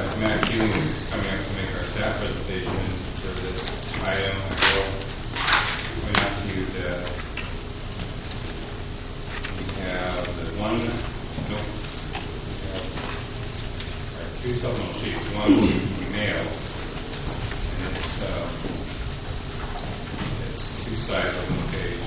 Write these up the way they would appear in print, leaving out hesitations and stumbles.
Matt Keeling is coming up to make our staff presentation for this item. I will point out to you that we have the two supplemental sheets. One we mailed, and it's two sides on one page.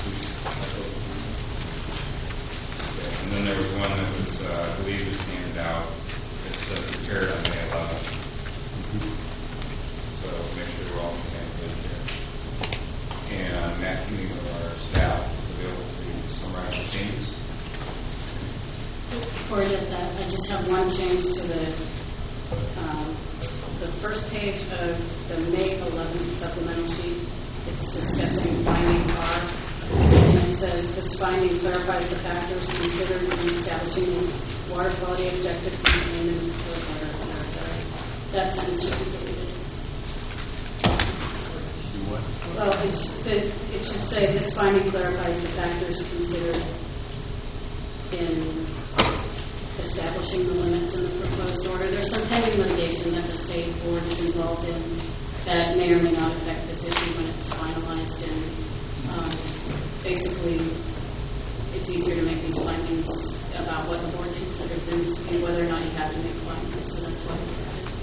And then there was one that was, I believe, was handed out. It's prepared on May 11th. So make sure we're all on the same page here. And Matt Keeling of our staff is available to summarize the changes. Before he does that, I just have one change to the first page of the May 11th supplemental sheet. It's discussing finding R. And it says, this finding clarifies the factors considered in establishing the water quality objective contained in the water territory. That sentence should be deleted. Well, it should say, this finding clarifies the factors considered in establishing the limits in the proposed order. There's some pending litigation that the state board is involved in that may or may not affect this issue when it's finalized, and basically it's easier to make these findings about what the board considers than whether or not you have to make findings, so that's why we're at it.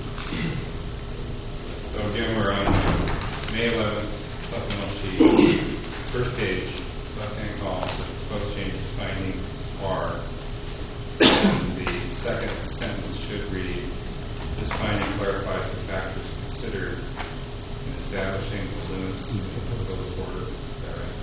So again, we're on May 11th supplemental sheet, first page, left-hand column, so proposed changes finding R. And the second sentence should read, this finding clarifies the factors considered in establishing the limits of the proposed order. Is that right?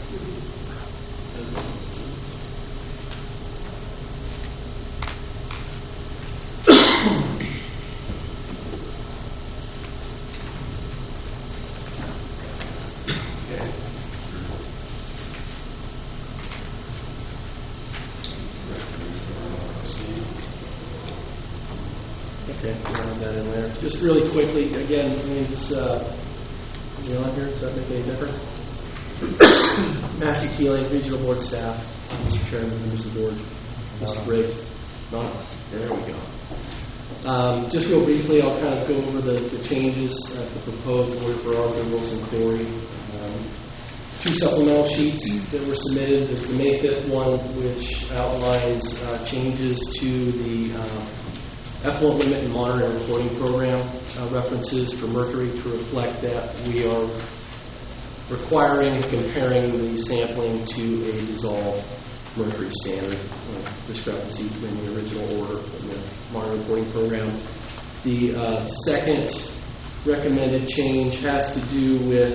Okay, we'll have that in there. Just really quickly, again, I mean, it's, is he on here? Does that make any difference? Matthew Keeling, Regional Board Staff, Mr. Chairman, members of the board, Mr. Briggs. Not? There we go. Just real briefly, I'll kind of go over the changes at the proposed order for Arlington Wilson Quarry. Two supplemental sheets that were submitted. There's the May 5th one, which outlines changes to the effluent limit and monitoring and reporting program references for mercury to reflect that we are requiring and comparing the sampling to a dissolved mercury standard discrepancy between the original order and the monitoring and reporting program. The second recommended change has to do with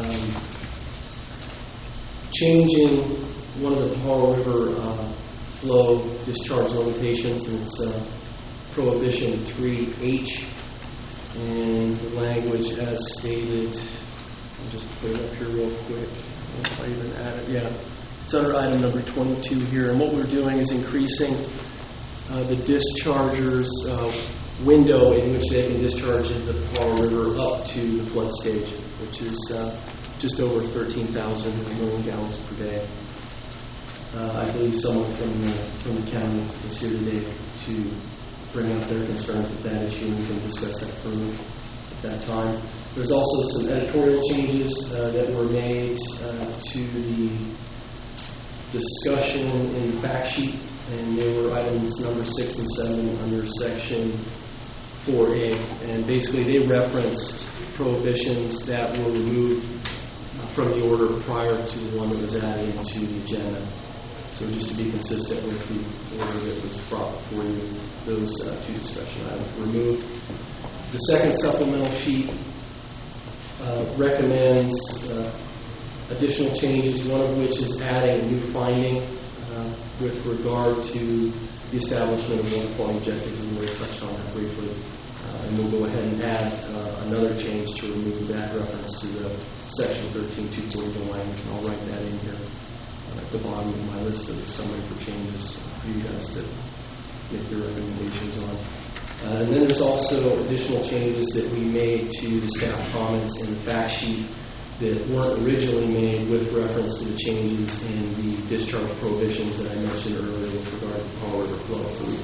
changing one of the Pajaro River flow discharge limitations, and it's Prohibition 3H, and the language as stated. I'll just put it up here real quick. If I even add it, yeah, it's under item number 22 here. And what we're doing is increasing the dischargers' window in which they can discharge into the Pajaro River up to the flood stage, which is just over 13,000 million gallons per day. I believe someone from the county is here today to bring up their concerns with that issue, and we can discuss that further at that time. There's also some editorial changes that were made to the discussion in the fact sheet, and they were items number 6 and 7 under section 4A, and basically they referenced prohibitions that were removed from the order prior to the one that was added into the agenda. So just to be consistent with the order that was brought before you, those two discussion items were removed. The second supplemental sheet recommends additional changes, one of which is adding a new finding with regard to the establishment of water quality objectives, and we'll touch on that briefly. And we'll go ahead and add another change to remove that reference to the section 13.240 language, and I'll write that in here at the bottom of my list of the summary for changes for you guys to make your recommendations on. And then there's also additional changes that we made to the staff comments in the fact sheet that weren't originally made with reference to the changes in the discharge prohibitions that I mentioned earlier with regard to the Pajaro River flow. So we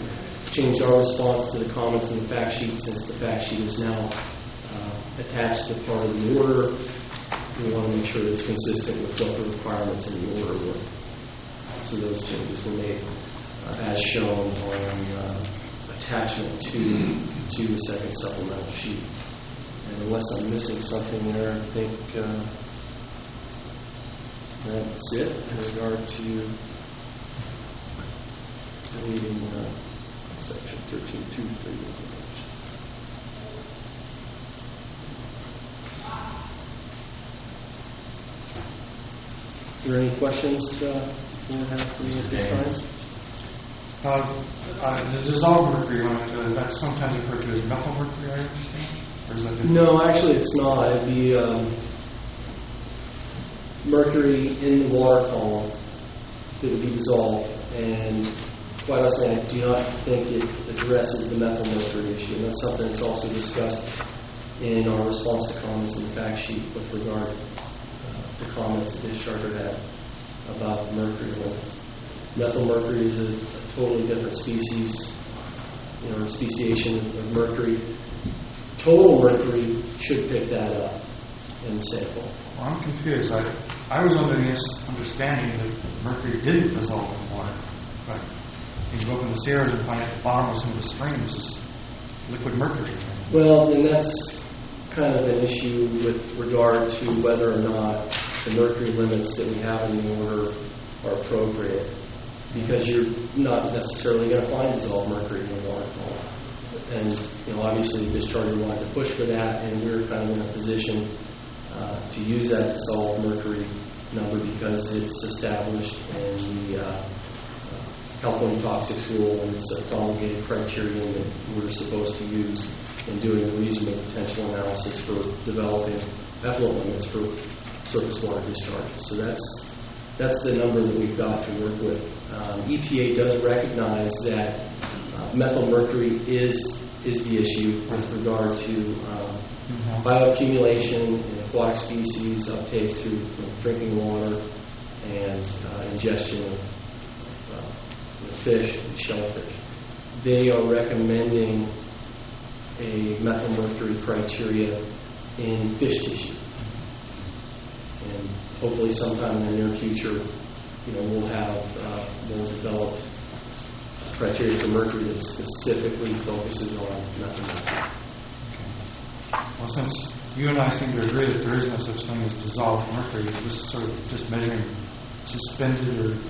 changed our response to the comments in the fact sheet, since the fact sheet is now attached to part of the order. We want to make sure it's consistent with what the requirements in the order were. So those changes were made as shown on attachment to the second supplemental sheet. And unless I'm missing something there, I think that's it in regard to deleting section 13.2.3. Is there any questions you have for me at this time? The dissolved mercury, that's sometimes referred to as methyl mercury, I understand? Or is that different? No, actually it's not. It'd be mercury in the water column that would be dissolved. And quite honestly, I do not think it addresses the methyl mercury issue. And that's something that's also discussed in our response to comments in the fact sheet with regard to comments that Discharger had about the mercury levels. Methyl mercury is a totally different species, speciation of mercury. Total mercury should pick that up in the sample. Well, I'm confused. I was under the understanding that mercury didn't dissolve in water. But you can go up in the Sierras and find at the bottom of some of the streams is liquid mercury. Well, and that's kind of an issue with regard to whether or not the mercury limits that we have in the order are appropriate, because you're not necessarily going to find dissolved mercury in the water column. And obviously, Discharger wanted to push for that, and we're kind of in a position to use that dissolved mercury number because it's established in the California Toxics Rule, and it's a promulgated criterion that we're supposed to use in doing the reasonable potential analysis for developing effluent limits for surface water discharges. So that's the number that we've got to work with. EPA does recognize that methyl mercury is the issue with regard to bioaccumulation in aquatic species, uptake through drinking water, and ingestion of fish and shellfish. They are recommending a methyl mercury criteria in fish tissue. And hopefully sometime in the near future, we'll have more developed criteria for mercury that specifically focuses on methyl mercury. Well, since you and I seem to agree that there is no such thing as dissolved mercury, is this sort of just measuring suspended or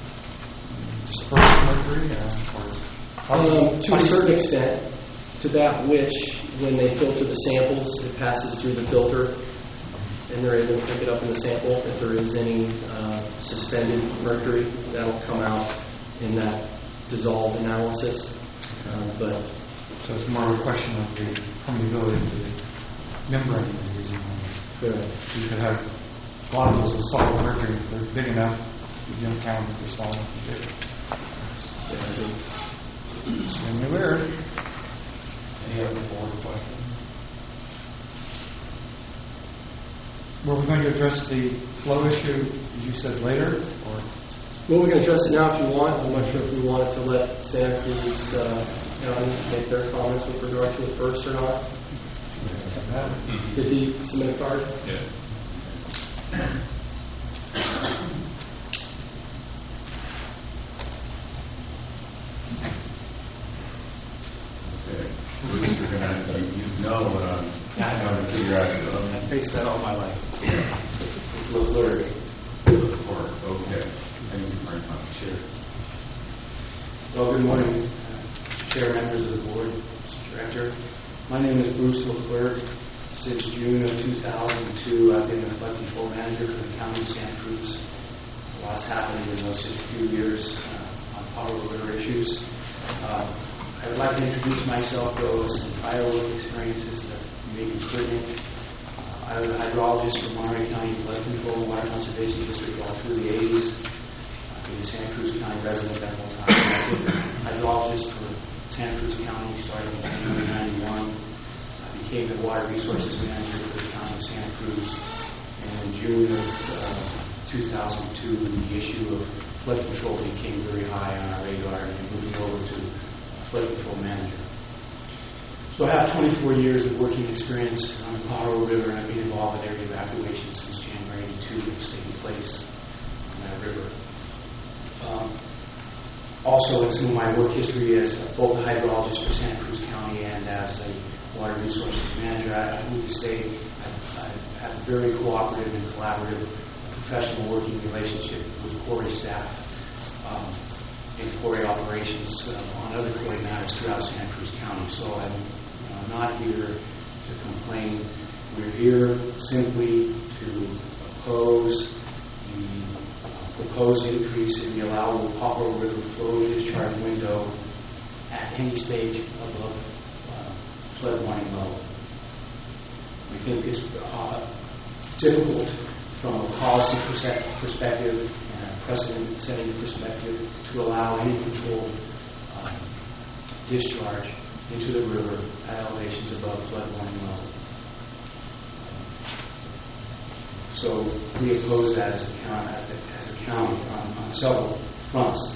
dispersed mercury? To a certain extent, to that which, when they filter the samples, it passes through the filter, and they're able to pick it up in the sample. If there is any suspended mercury, that'll come out in that dissolved analysis. So it's more of a question of the permeability of the membrane you're using. Correct. You could have globules of solid mercury. If they're big enough, you don't count that they're small enough to do. Extremely weird. Any other board questions? Were we going to address the flow issue, as you said, later? Or? Well, we can address it now if you want. I'm not sure if we wanted to let Santa Cruz County make their comments with regard to it first or not. Did he submit a card? Yes. Okay. Bruce, you're gonna, you know what I'm trying to figure out. I've faced that all my life. It's LeClerc. LeClerc, okay. Thank you very much. Chair. Well, good morning, Chair, members of the board, Mr. Director. My name is Bruce LeClerc. Since June of 2002, I've been the flood control manager for the County of Santa Cruz. A lot's happened in those just few years on power river issues. I would like to introduce myself, though, with some prior work experiences that may be pertinent. I was a hydrologist for Monterey County Flood Control and Water Conservation District all through the 80s. I've been a Santa Cruz County resident that whole time. I've been a hydrologist for Santa Cruz County starting in January 91. I became the water resources manager for the County of Santa Cruz. And in June of 2002, the issue of flood control became very high on our radar, and moving over to flood So I have 24 years of working experience on the Pajaro River, and I've been involved in every evacuation since January 82 that's taken place on that river. Also, in some of my work history as both a hydrologist for Santa Cruz County and as a water resources manager, I would say I've had a very cooperative and collaborative professional working relationship with quarry staff in quarry operations on other quarry matters throughout Santa Cruz County. So I'm not here to complain. We're here simply to oppose the proposed increase in the allowable Pajaro River flow discharge window at any stage above flood warning level. We think it's difficult from a policy perspective and a precedent-setting perspective to allow any controlled discharge into the river at elevations above flood warning level. So we oppose that as a county on several fronts.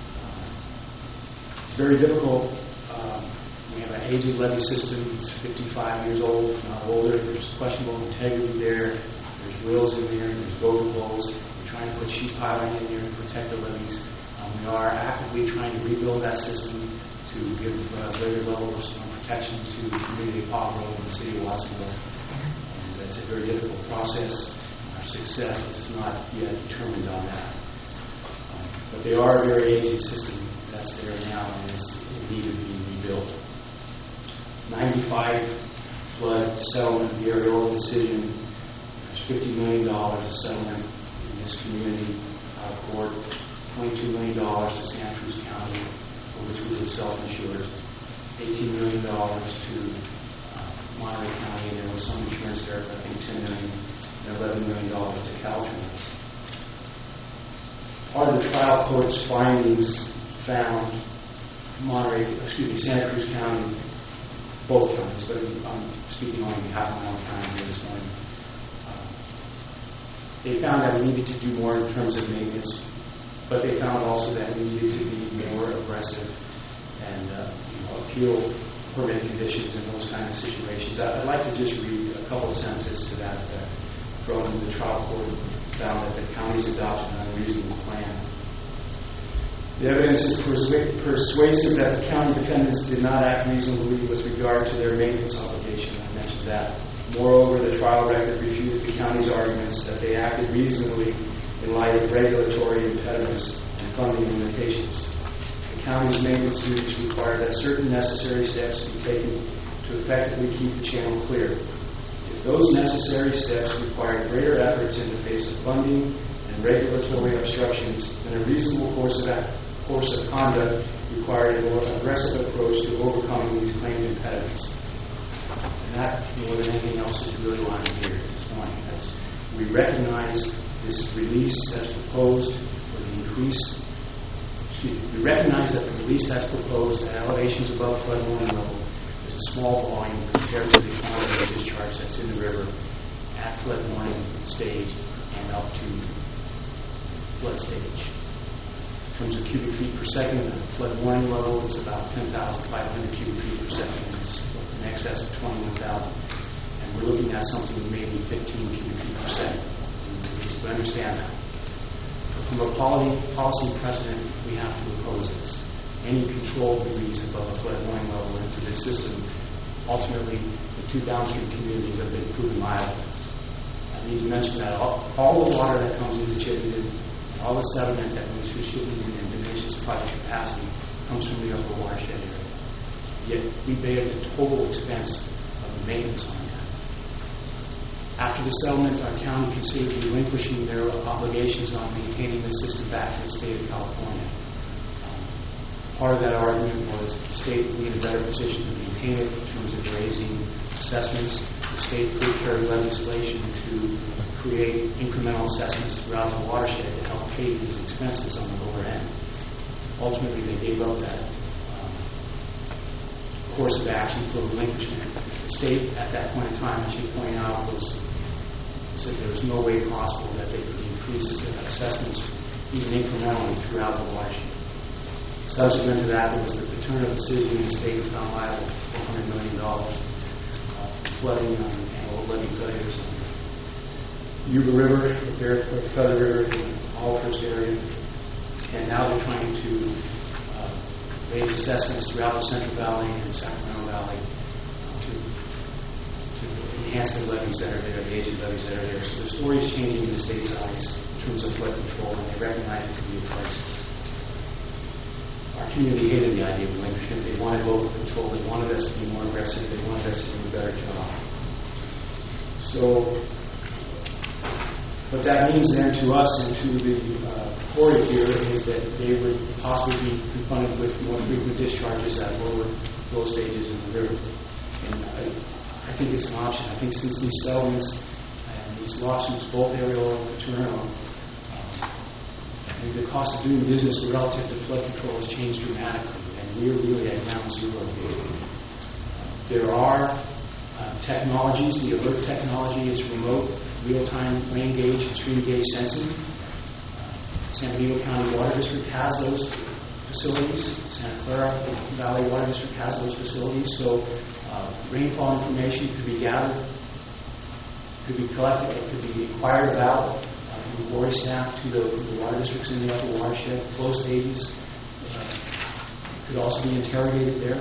It's very difficult. We have an aged levee system. It's 55 years old, if not older. There's questionable integrity there. There's rills in there. There's gopher poles. We're trying to put sheet piling in there to protect the levees. We are actively trying to rebuild that system to give greater level of storm protection to the community of Pajaro and the city of Watsonville. And that's a very difficult process. Our success is not yet determined on that. But they are a very aged system that's there now and is in need of being rebuilt. 95 flood settlement, the Arreola decision. There's $50 million of settlement in this community out of court. $22 million to Santa Cruz County, for which we were self-insured. $18 million to Monterey County, and there was some insurance there, but I think $10 million and $11 million to Caltrans. Part of the trial court's findings found Santa Cruz County, both counties, but I'm speaking on behalf of my own county here this morning. They found that we needed to do more in terms of maintenance, but they found also that we needed to be more aggressive and appeal permit conditions in those kind of situations. I'd like to just read a couple of sentences to that effect from the trial court. Found that the county's adopted an unreasonable plan. The evidence is persuasive that the county defendants did not act reasonably with regard to their maintenance obligation. I mentioned that. Moreover, the trial record refuted the county's arguments that they acted reasonably in light of regulatory impediments and funding limitations. The county's maintenance duties require that certain necessary steps be taken to effectively keep the channel clear. If those necessary steps require greater efforts in the face of funding and regulatory obstructions, then a reasonable course of conduct required a more aggressive approach to overcoming these claimed impediments. And that, more than anything else, is really why I'm here this morning. We recognize this release that's proposed for the increase. We recognize that the release that's proposed at elevations above flood warning level is a small volume compared to the quantity of discharge that's in the river at flood warning stage and up to flood stage. In terms of cubic feet per second, the flood warning level is about 10,500 cubic feet per second. It's in excess of 21,000. And we're looking at something maybe 15 cubic feet per second. We understand that. But from a policy precedent, we have to oppose this. Any controlled release above a flood warning level into this system, ultimately, the two downstream communities have been proven liable. I need to mention that all the water that comes into Chittenden, all the sediment that moves through Chittenden and diminishes project capacity comes from the upper watershed area. Yet we bear the total expense of the maintenance on that. After the settlement, our county considered relinquishing their obligations on maintaining the system back to the state of California. Part of that argument was the state would be in a better position to maintain it in terms of raising assessments. The state could carry legislation to create incremental assessments throughout the watershed to help pay these expenses on the lower end. Ultimately, they gave up that course of action for relinquishment. The state, at that point in time, I should point out, said there was no way possible that they could increase assessments even incrementally throughout the watershed. Subsequent to that, there was the paternal decision, and the state was found liable for $100 million flooding and levee failures on Yuba River, the Bear Feather River, in the Alderhurst area, and now they're trying to raise assessments throughout the Central Valley and Sacramento Valley to enhance the levees that are there, the aged levees that are there. So the story is changing in the state's eyes in terms of flood control, and they recognize it to be a crisis. Our community hated the idea of watershed. They wanted local control. They wanted us to be more aggressive. They wanted us to do a better job. So what that means then to us and to the quarry here is that they would possibly be confronted with more frequent discharges at lower flow stages in the river. And I think it's an option. I think since these settlements and these lawsuits, both Ariel and Paterno, the cost of doing business relative to flood control has changed dramatically, and we're really at ground zero here. There are technologies, the alert technology, it's remote, real-time rain gauge and stream gauge sensing. San Benito County Water District has those facilities. Santa Clara Valley Water District has those facilities. So rainfall information could be gathered, could be collected, it could be inquired about from the quarry staff to the water districts in the upper watershed. Flow stages could also be interrogated there.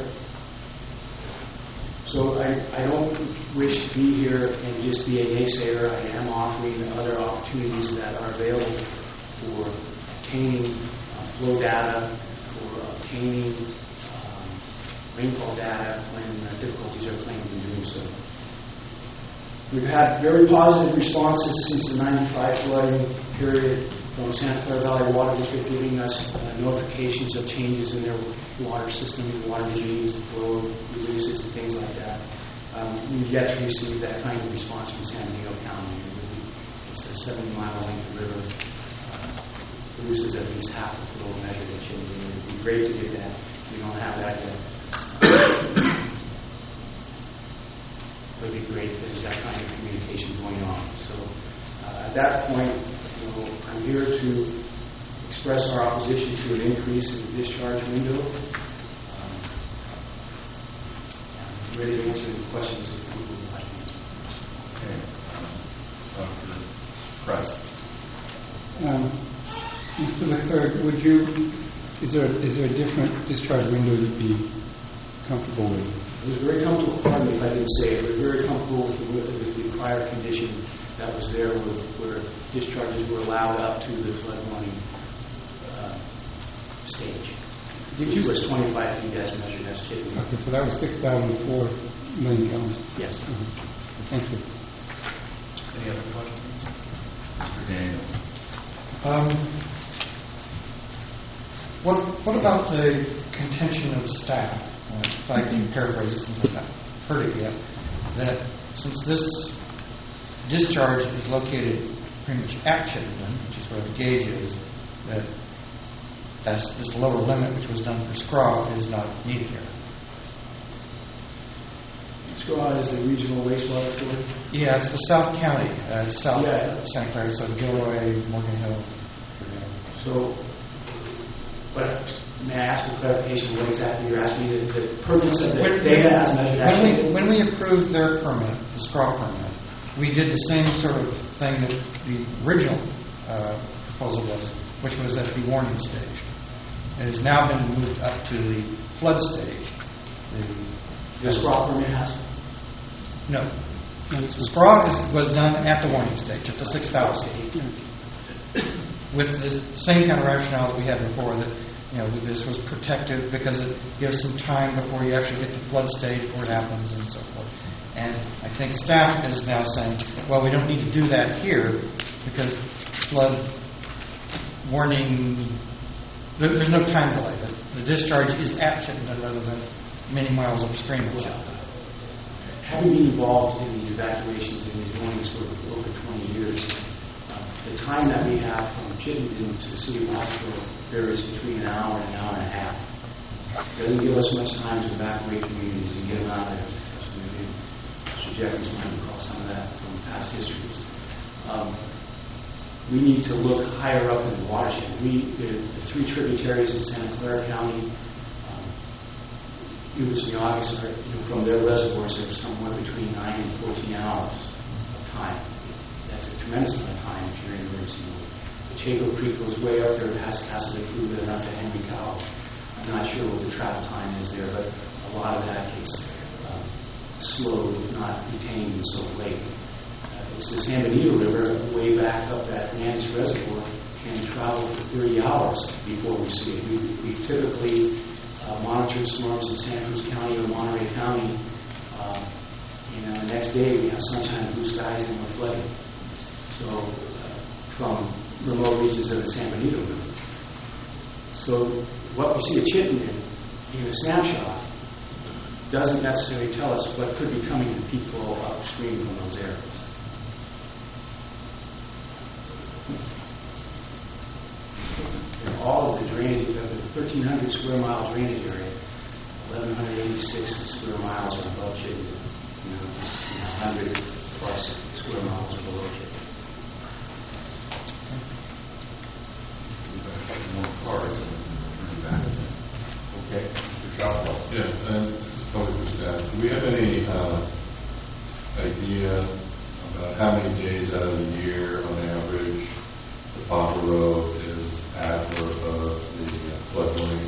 So I don't wish to be here and just be a naysayer. I am offering other opportunities that are available for obtaining flow data, for obtaining rainfall data when difficulties are claimed in doing so. We've had very positive responses since the 95 flooding period from Santa Clara Valley Water District, giving us notifications of changes in their water system, water regimes, flow releases, and things like that. We've yet to receive that kind of response from San Benito County. It's a 70-mile length river. Produces at least half the flow measured at Chittenden. It would be great to get that. We don't have that yet. It would be great if there's that kind of communication going on. So at that point, I'm here to express our opposition to an increase in the discharge window. I'm ready to answer any questions if people would like to. Okay. Dr. Price. Mr. Leclerc, is there a different discharge window you'd be comfortable with? I was very comfortable, pardon me if I didn't say it, but very comfortable with the prior condition that was there where discharges were allowed up to the flood warning stage. It was 25 feet as measured as Chittenden. Okay, so that was 6,004 million gallons. Yes. Thank you. Any other questions? Mr. Daniels. What about the contention of staff? If I can paraphrase it since I've not heard it yet, that since this discharge is located pretty much at Chittenden, which is where the gauge is, that's this lower limit, which was done for SCRAW, is not needed here. SCRAW is the regional wastewater authority. Yeah, it's the South County. It's south of Santa Clara, so Gilroy, Morgan Hill. So, but may I ask for clarification what exactly you're asking me? The permanence of the data as measured actually? When we approved their permit, the SCRAW permit, we did the same sort of thing that the original proposal was, which was at the warning stage. It has now been moved up to the flood stage. The SCRAW permit has? No. SCRAW was done at the warning stage, at the 6,000. With the same kind of rationale that we had before, that this was protective because it gives some time before you actually get to flood stage before it happens and so forth. And I think staff is now saying, well, we don't need to do that here because flood warning, there's no time delay. The discharge is at Chittenden rather than many miles upstream of Chittenden. Having been involved in these evacuations and these warnings for over 20 years, the time that we have from Chittenden to the city of Rockville varies between an hour and a half. It doesn't give us much time to evacuate communities and get them out of there. That's what we do. Mr. Jeffries might recall some of that from past histories. We need to look higher up in the watershed. The three tributaries in Santa Clara County, Uvis and Yagas are, from their reservoirs, are somewhere between 9 and 14 hours of time. That's a tremendous amount of time if you're in emergency mode. The Chaco Creek goes way up there past Casa de Fruta and up to Henry Cow. I'm not sure what the travel time is there, but a lot of that gets slowed, if not retained, in Salt Lake. It's the San Benito River, way back up that Hernandez Reservoir, can travel for 30 hours before we see it. We've typically monitored storms in Santa Cruz County or Monterey County. The next day we have sunshine and blue skies and we're flooding. So, from remote regions of the San Benito River. So, what we see at Chittenden in a snapshot doesn't necessarily tell us what could be coming to peak flow upstream from those areas. All of the drainage, of the 1,300 square mile drainage area, 1,186 square miles are above Chittenden. 100 plus square miles are below Chittenden. More cards and turn back. Okay, Mr. Chapel. Yeah, and this is probably for staff. Do we have any idea about how many days out of the year, on average, the Papa Road is at or above the floodplain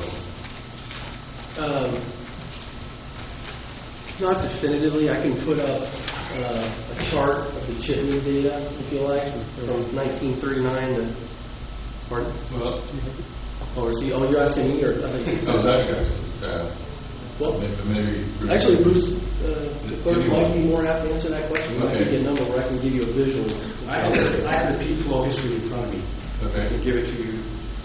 level? Not definitively. I can put up a chart of the Chittenden data, if you like, from 1939 to. Pardon? Well, you're asking me, or no, that guy's for staff. Well, maybe actually, Bruce, the clerk might be more apt to answer that question. I can get a number where I can give you a visual. I have the peak flow history in front of me. Okay. I can give it to you.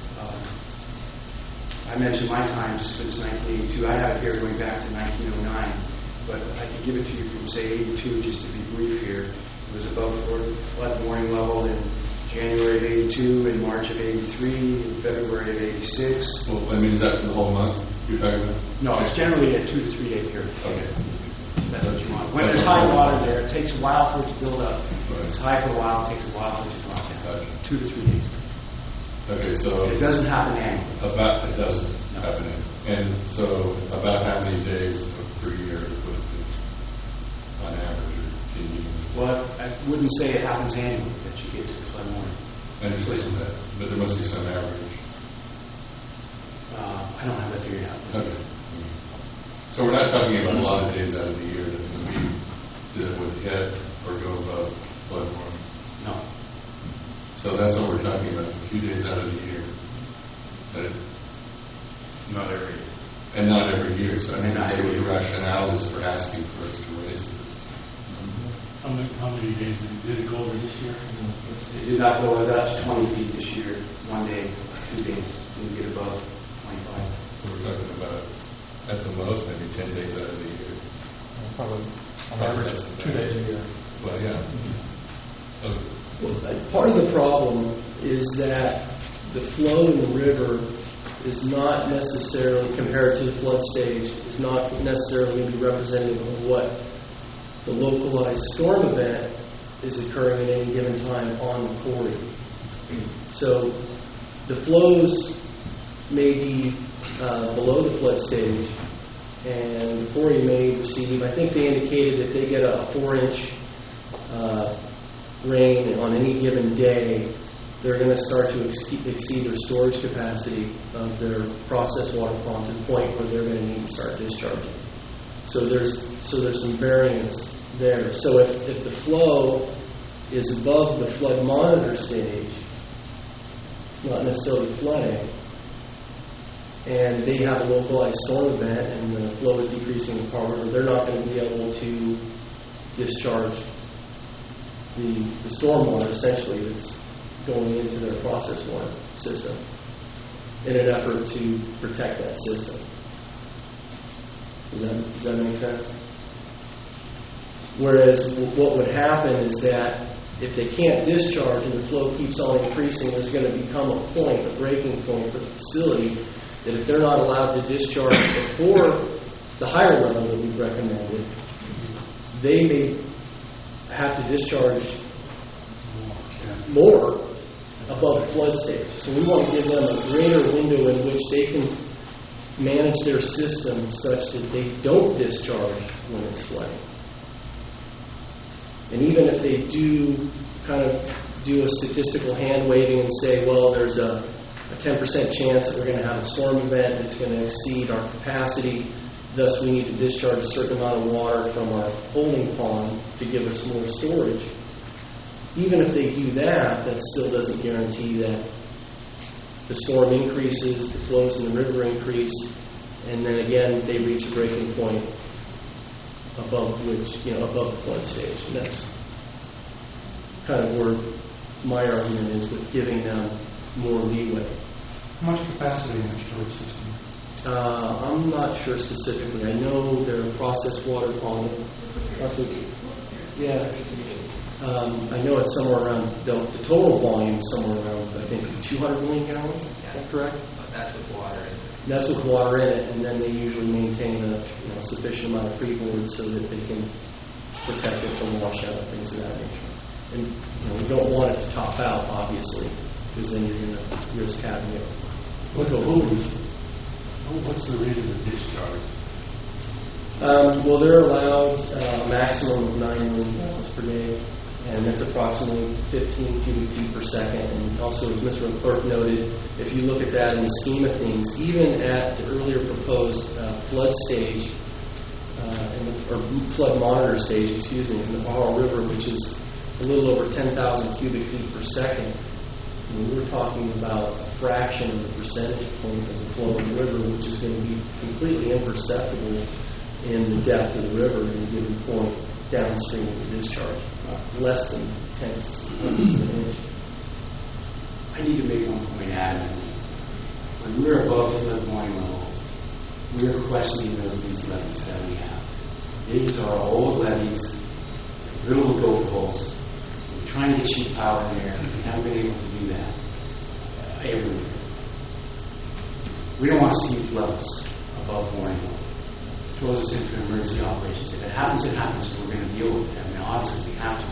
I mentioned my time since 1982. I have it here going back to 1909, but I can give it to you from, say, 82, just to be brief here. It was above flood warning level in January of 82, in March of 83, in February of 86. Well, I mean, is that for the whole month you're talking about? No, it's generally a 2 to 3 day period. Okay. That's what you want. When there's high water there, it takes a while for it to build up. Right. It's high for a while, it takes a while for it to drop down. Gotcha. 2 to 3 days. Okay, so It doesn't happen annually. it doesn't happen. And so about how many days per year would it be on average? Or can you? Well, I wouldn't say it happens annually that you get to the flood warning. I understand that, but there must be some average. I don't have that figured out. Okay. So we're not talking about a lot of days out of the year that would hit or go above flood warning. No. So that's what we're talking about, a few days out of the year. Not every. And not every year. So I mean, Not that's every what the year. rationale is for asking for us to raise this. How many days did it go over this year? It did not go above 20 feet this year, 1 day, 2 days, didn't get above 25. So we're talking about, at the most, maybe 10 days out of the year. Probably on average 2 days a year. Well, yeah. Well, part of the problem is that the flow in the river is not necessarily, compared to the flood stage, is not necessarily going to be representative of what the localized storm event is occurring at any given time on the quarry. So the flows may be below the flood stage, and the quarry may receive, I think they indicated that they get a 4-inch rain on any given day, they're going to start to exceed their storage capacity of their processed water pond to the point where they're going to need to start discharging. So there's some variance there. So if the flow is above the flood monitor stage, it's not necessarily flooding, and they have a localized storm event and the flow is decreasing in Palm River, they're not going to be able to discharge the storm water, essentially, that's going into their process water system in an effort to protect that system. Does that make sense? Whereas what would happen is that if they can't discharge and the flow keeps on increasing, there's going to become a point, a breaking point for the facility, that if they're not allowed to discharge before the higher level that we've recommended, they may have to discharge more above the flood stage. So we want to give them a greater window in which they can manage their system such that they don't discharge when it's flooding. And even if they do kind of do a statistical hand waving and say, well, there's a 10% chance that we're going to have a storm event that's going to exceed our capacity, thus we need to discharge a certain amount of water from our holding pond to give us more storage. Even if they do that, that still doesn't guarantee that the storm increases, the flows in the river increase, and then again they reach a breaking point above the flood stage. And that's kind of where my argument is with giving them more leeway. How much capacity in the storage system? I'm not sure specifically. I know they're processed water pond. Yeah. I know it's somewhere around, the total volume is somewhere around, I think, 200 million gallons. Is that correct? But that's with water in it. That's with water in it, and then they usually maintain a sufficient amount of freeboard so that they can protect it from washout and things of that nature. And we don't want it to top out, obviously, because then you're going to risk having it. What's the rate of the discharge? Well, they're allowed a maximum of 9 million gallons per day, and that's approximately 15 cubic feet per second. And also, as Mr. Clerk noted, if you look at that in the scheme of things, even at the earlier proposed flood stage, or flood monitor stage, in the Pajaro River, which is a little over 10,000 cubic feet per second, we're talking about a fraction of the percentage point of the flow of the river, which is going to be completely imperceptible in the depth of the river at a given point downstream of the discharge, less than tenths of an inch. I need to make one point adamantly. When we're above flood warning level, we're questioning these levees that we have. These are old levees, riddled with gopher holes. We're trying to get cheap power in there. We haven't been able to do that everywhere. We don't want to see levels above warning level. It throws us into emergency operations. If it happens, it happens. So we're going to deal with it. I mean, obviously, we have to.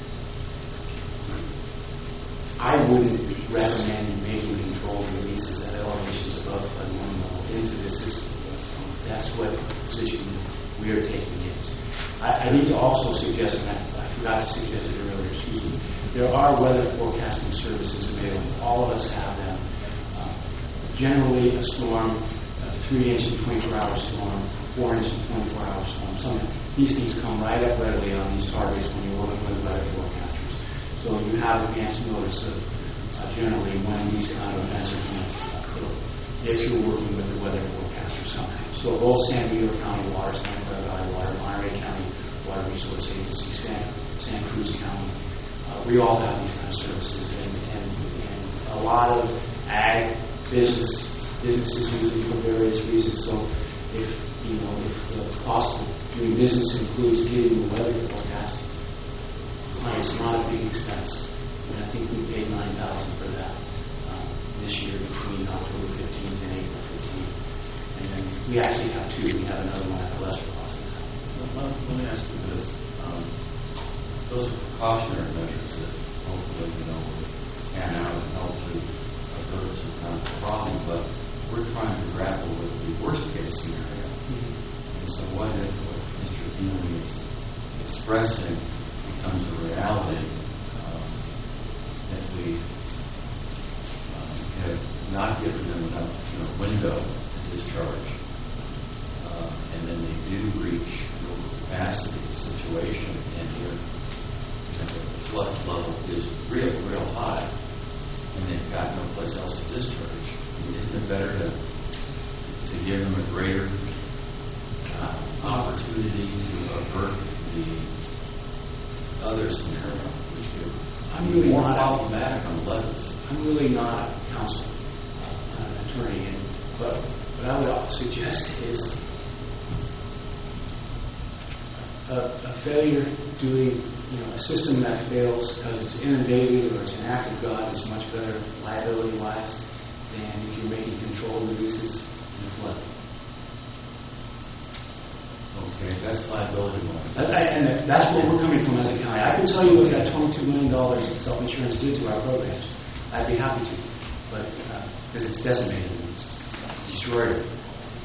I wouldn't recommend making controlled releases at elevations above flood warning level into the system. That's what position we are taking is. I need to also suggest, and I forgot to suggest it earlier, excuse me, there are weather forecasting services available. All of us have them. Generally, a storm, a 3-inch and 24-hour storm, 4-inch and 24-hour storm, these things come right up readily on these targets when you're working with weather forecasters. So you have advanced notice of generally when these kind of events are going to occur if you're working with the weather forecaster somehow. So both San Diego County Water, Santa Clara Valley Water, Monterey County Water Resource Agency, Santa Cruz County, we all have these kind of services, and a lot of ag businesses use it for various reasons. So if the cost of doing business includes getting the weather forecast, it's not a big expense. And I think we paid $9,000 for that this year between October 15th and April 15th. And then we actually have two. We have another one at a lesser cost than that. Let me ask you this. Those are precautionary measures that hopefully, will pan out and help to avert some kind of problem, but we're trying to grapple with the worst case scenario. And so what if what Mr. Healy is expressing becomes a reality if we have not given them enough window to discharge, and then they do reach the capacity situation, and the flood level is real high, and they've got no place else to discharge. Isn't it better to give them a greater opportunity to avert the other scenario, which could be more problematic on the levees? I'm really not a counsel, an attorney, but what I would suggest is a failure doing, a system that fails because it's inundated or it's an act of God is much better liability-wise than if you're making controlled releases in a flood. Okay, that's liability-wise. And that's where we're coming from as a county. I can tell you what that $22 million in self-insurance did to our programs. I'd be happy to, but because it's decimated, it's destroyed it.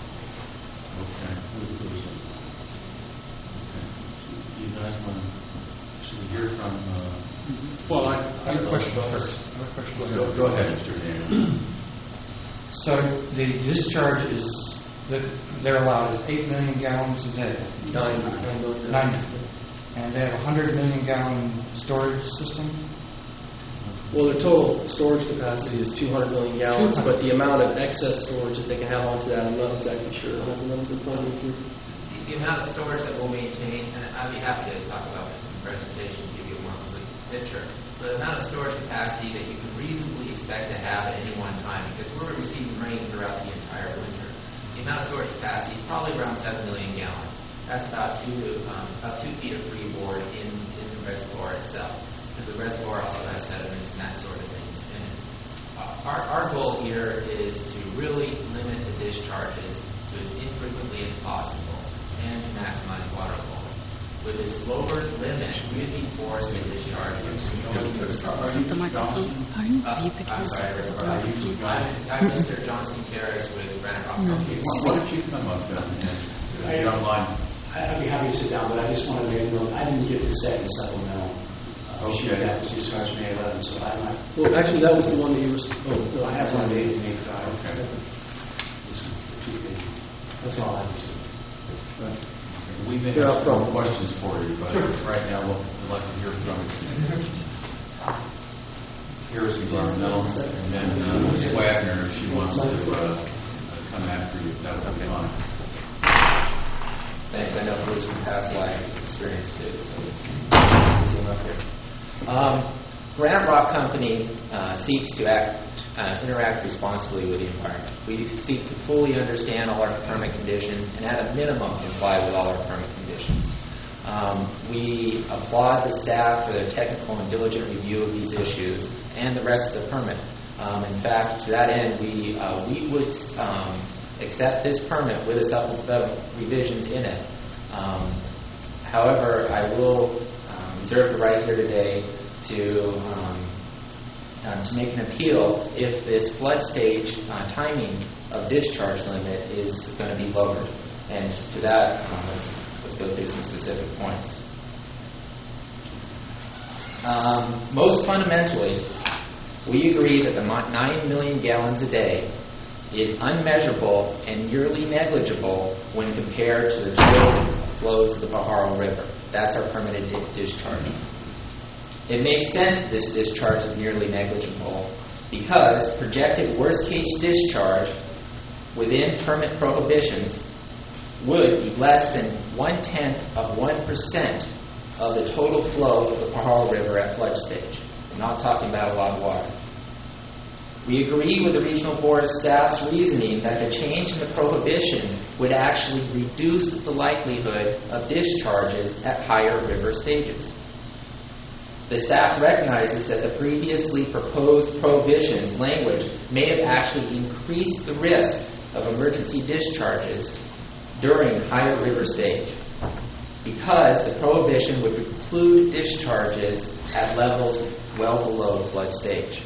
on, Well, I have a question first. go ahead, Mr. Daniels. So the discharge is, that they're allowed is 8 million gallons a day. 9 million. 9. And they have a 100 million gallon storage system? Well, their total storage capacity is 200 million gallons, 200. but the amount of excess storage that they can have onto that, I'm not exactly sure. I don't have the numbers in front of me. The amount of storage that we'll maintain, and I'd be happy to talk about this in the presentation to give you a more complete picture, the amount of storage capacity that you can reasonably expect to have at any one time, because we're receiving rain throughout the entire winter. The amount of storage capacity is probably around 7 million gallons. That's about 2 feet of freeboard in the reservoir itself, because the reservoir also has sediments and that sort of things in it. Our goal here is to really limit the discharges to as infrequently as possible and to maximize water quality. With this lowered limit, we'd be forced to discharge. The microphone. Pardon? Are you picking I'm this sorry, up? I'm Mr. Johnston Terrace with Granite Rock. Why don't you come up then, if you don't mind? I'd be happy to sit down, but I just wanted to make note, I didn't get the second supplemental sheet that was discharged May 11, so I might. Well, actually, that was the one that you were. Oh, no, I have one dated May 5. Okay. That's all I have to say. We may You're have up some front. questions for you, but right now we'd like to hear from Harris Environmental, and then Ms. Wagner, if she wants to come after you, that would be fine. Thanks. I know Bruce from past life experience too, so zoom up here. Granite Rock Company seeks to interact responsibly with the environment. We seek to fully understand all our permit conditions and at a minimum comply with all our permit conditions. We applaud the staff for their technical and diligent review of these issues and the rest of the permit. In fact, to that end, we would accept this permit with the supplemental revisions in it. However, I will reserve the right here today to make an appeal if this flood stage timing of discharge limit is going to be lowered. And to that, let's go through some specific points. Most fundamentally, we agree that the 9 million gallons a day is unmeasurable and nearly negligible when compared to the total flows of the Pajaro River. That's our permitted discharge. It makes sense that this discharge is nearly negligible because projected worst-case discharge within permit prohibitions would be less than 0.1% of the total flow of the Pajaro River at flood stage. I'm not talking about a lot of water. We agree with the Regional Board of Staff's reasoning that the change in the prohibition would actually reduce the likelihood of discharges at higher river stages. The staff recognizes that the previously proposed prohibitions language may have actually increased the risk of emergency discharges during higher river stage because the prohibition would preclude discharges at levels well below flood stage.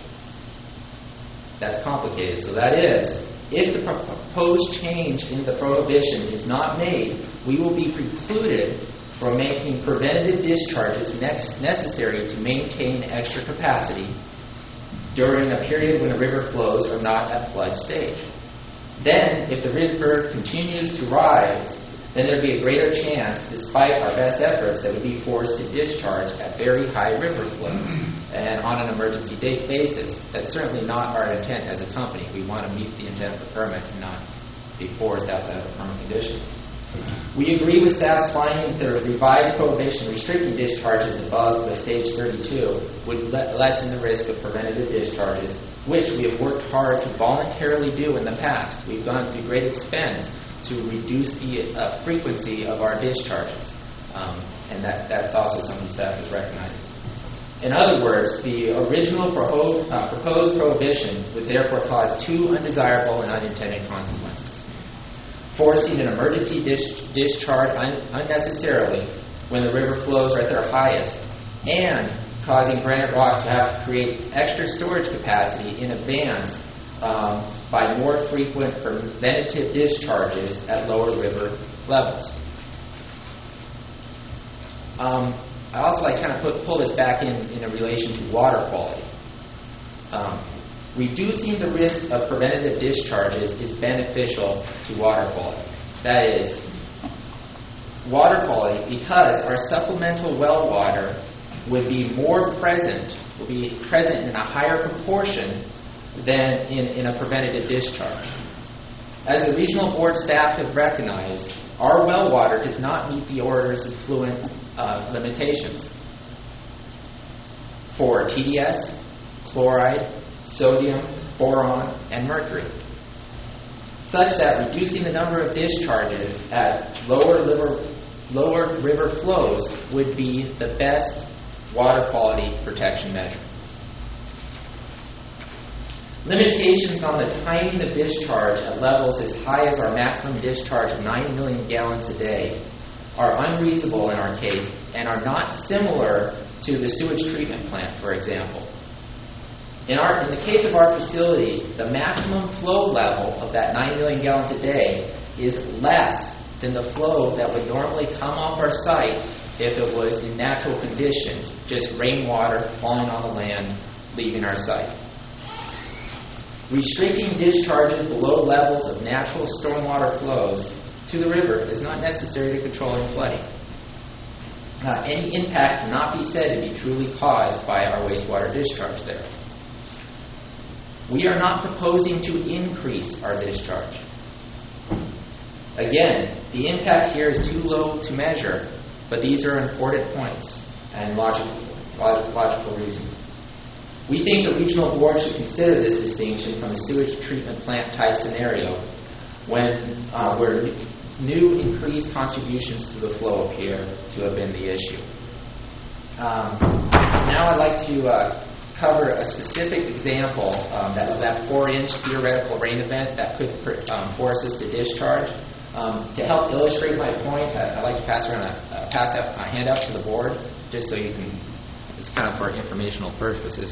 That's complicated. So that is, if the proposed change in the prohibition is not made, we will be precluded from making preventative discharges necessary to maintain extra capacity during a period when the river flows are not at flood stage. Then, if the river continues to rise, then there would be a greater chance, despite our best efforts, that we'd be forced to discharge at very high river flows and on an emergency basis. That's certainly not our intent as a company. We want to meet the intent of the permit and not be forced outside of the permit conditions. We agree with staff's finding that the revised prohibition restricting discharges above the stage 32 would lessen the risk of preventative discharges, which we have worked hard to voluntarily do in the past. We've gone through great expense to reduce the frequency of our discharges, and that's also something staff has recognized. In other words, the original proposed prohibition would therefore cause two undesirable and unintended consequences. Forcing an emergency discharge unnecessarily when the river flows are at their highest, and causing Granite Rock to have to create extra storage capacity in advance by more frequent preventative discharges at lower river levels. I also like kind of pull this back in a relation to water quality. Reducing the risk of preventative discharges is beneficial to water quality. That is, water quality, because our supplemental well water would be present in a higher proportion than in a preventative discharge. As the regional board staff have recognized, our well water does not meet the orders of fluent limitations for TDS, chloride, sodium, boron, and mercury, such that reducing the number of discharges at lower river flows would be the best water quality protection measure. Limitations on the timing of discharge at levels as high as our maximum discharge of 9 million gallons a day are unreasonable in our case and are not similar to the sewage treatment plant, for example. In the case of our facility, the maximum flow level of that 9 million gallons a day is less than the flow that would normally come off our site if it was in natural conditions, just rainwater falling on the land, leaving our site. Restricting discharges below levels of natural stormwater flows to the river is not necessary to controlling flooding. Any impact cannot be said to be truly caused by our wastewater discharge there. We are not proposing to increase our discharge. Again, the impact here is too low to measure, but these are important points and logical reason. We think the regional board should consider this distinction from a sewage treatment plant type scenario where new increased contributions to the flow appear to have been the issue. Now I'd like to cover a specific example of that 4-inch theoretical rain event that could force us to discharge. To help illustrate my point, I'd like to pass out a handout to the board, just so you can, it's kind of for informational purposes.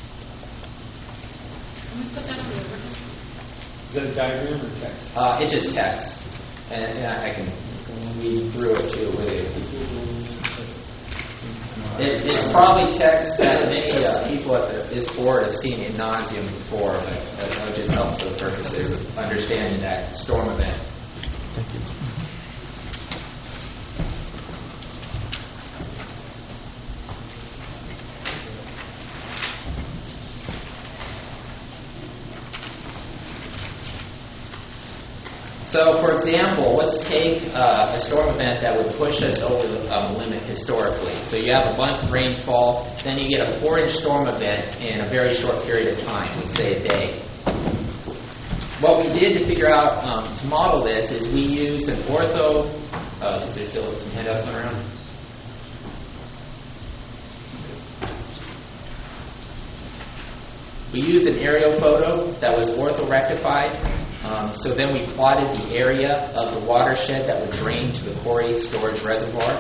Is that a diagram or text? It's just text, and I can read through it too with you. It's probably text that many people at this board have seen in nauseam before, but that would just help for the purposes of understanding that storm event. Thank you. So, for example, let's take a storm event that would push us over the limit historically. So you have a month of rainfall, then you get a 4-inch storm event in a very short period of time, let's say a day. What we did to figure out, to model this, is we used an ortho... is there still some handouts going around? We used an aerial photo that was ortho-rectified. So then we plotted the area of the watershed that would drain to the quarry storage reservoir,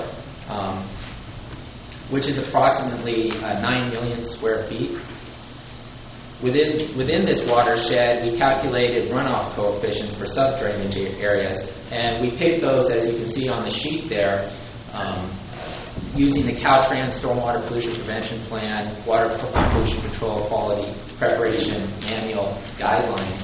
which is approximately 9 million square feet. Within this watershed, we calculated runoff coefficients for sub-drainage areas, and we picked those, as you can see on the sheet there, using the Caltrans Stormwater Pollution Prevention Plan, Water Pollution Control Quality Preparation Manual Guidelines,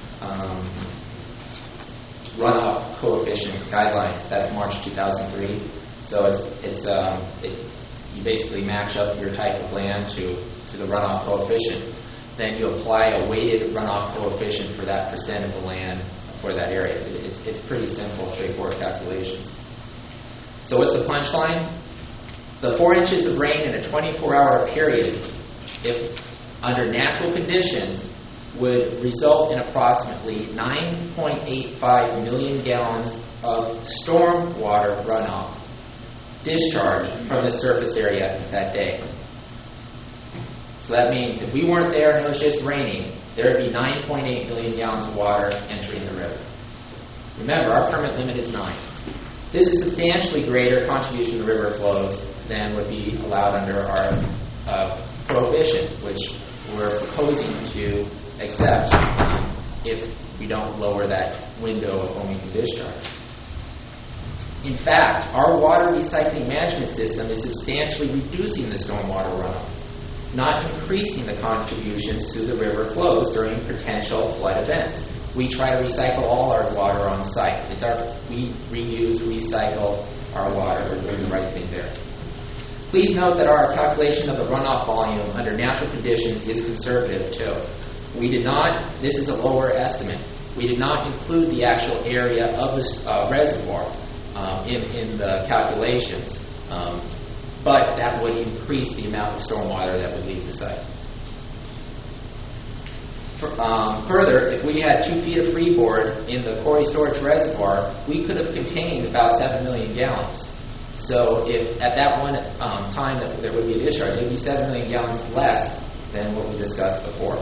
runoff coefficient guidelines. That's March 2003. So you basically match up your type of land to the runoff coefficient. Then you apply a weighted runoff coefficient for that percent of the land for that area. It's pretty simple, straightforward calculations. So what's the punchline? The 4 inches of rain in a 24-hour period, if under natural conditions, would result in approximately 9.85 million gallons of storm water runoff discharge from the surface area that day. So that means if we weren't there and it was just raining, there would be 9.8 million gallons of water entering the river. Remember, our permit limit is 9. This is substantially greater contribution to river flows than would be allowed under our prohibition, which we're proposing to accept if we don't lower that window of when we can discharge. In fact, our water recycling management system is substantially reducing the stormwater runoff, not increasing the contributions to the river flows during potential flood events. We try to recycle all our water on site. We reuse, recycle our water. We're doing the right thing there. Please note that our calculation of the runoff volume under natural conditions is conservative too. This is a lower estimate. We did not include the actual area of the reservoir in the calculations, but that would increase the amount of stormwater that would leave the site. Further, if we had 2 feet of freeboard in the Quarry Storage Reservoir, we could have contained about 7 million gallons. So if at that one time that there would be a discharge, it would be 7 million gallons less than what we discussed before.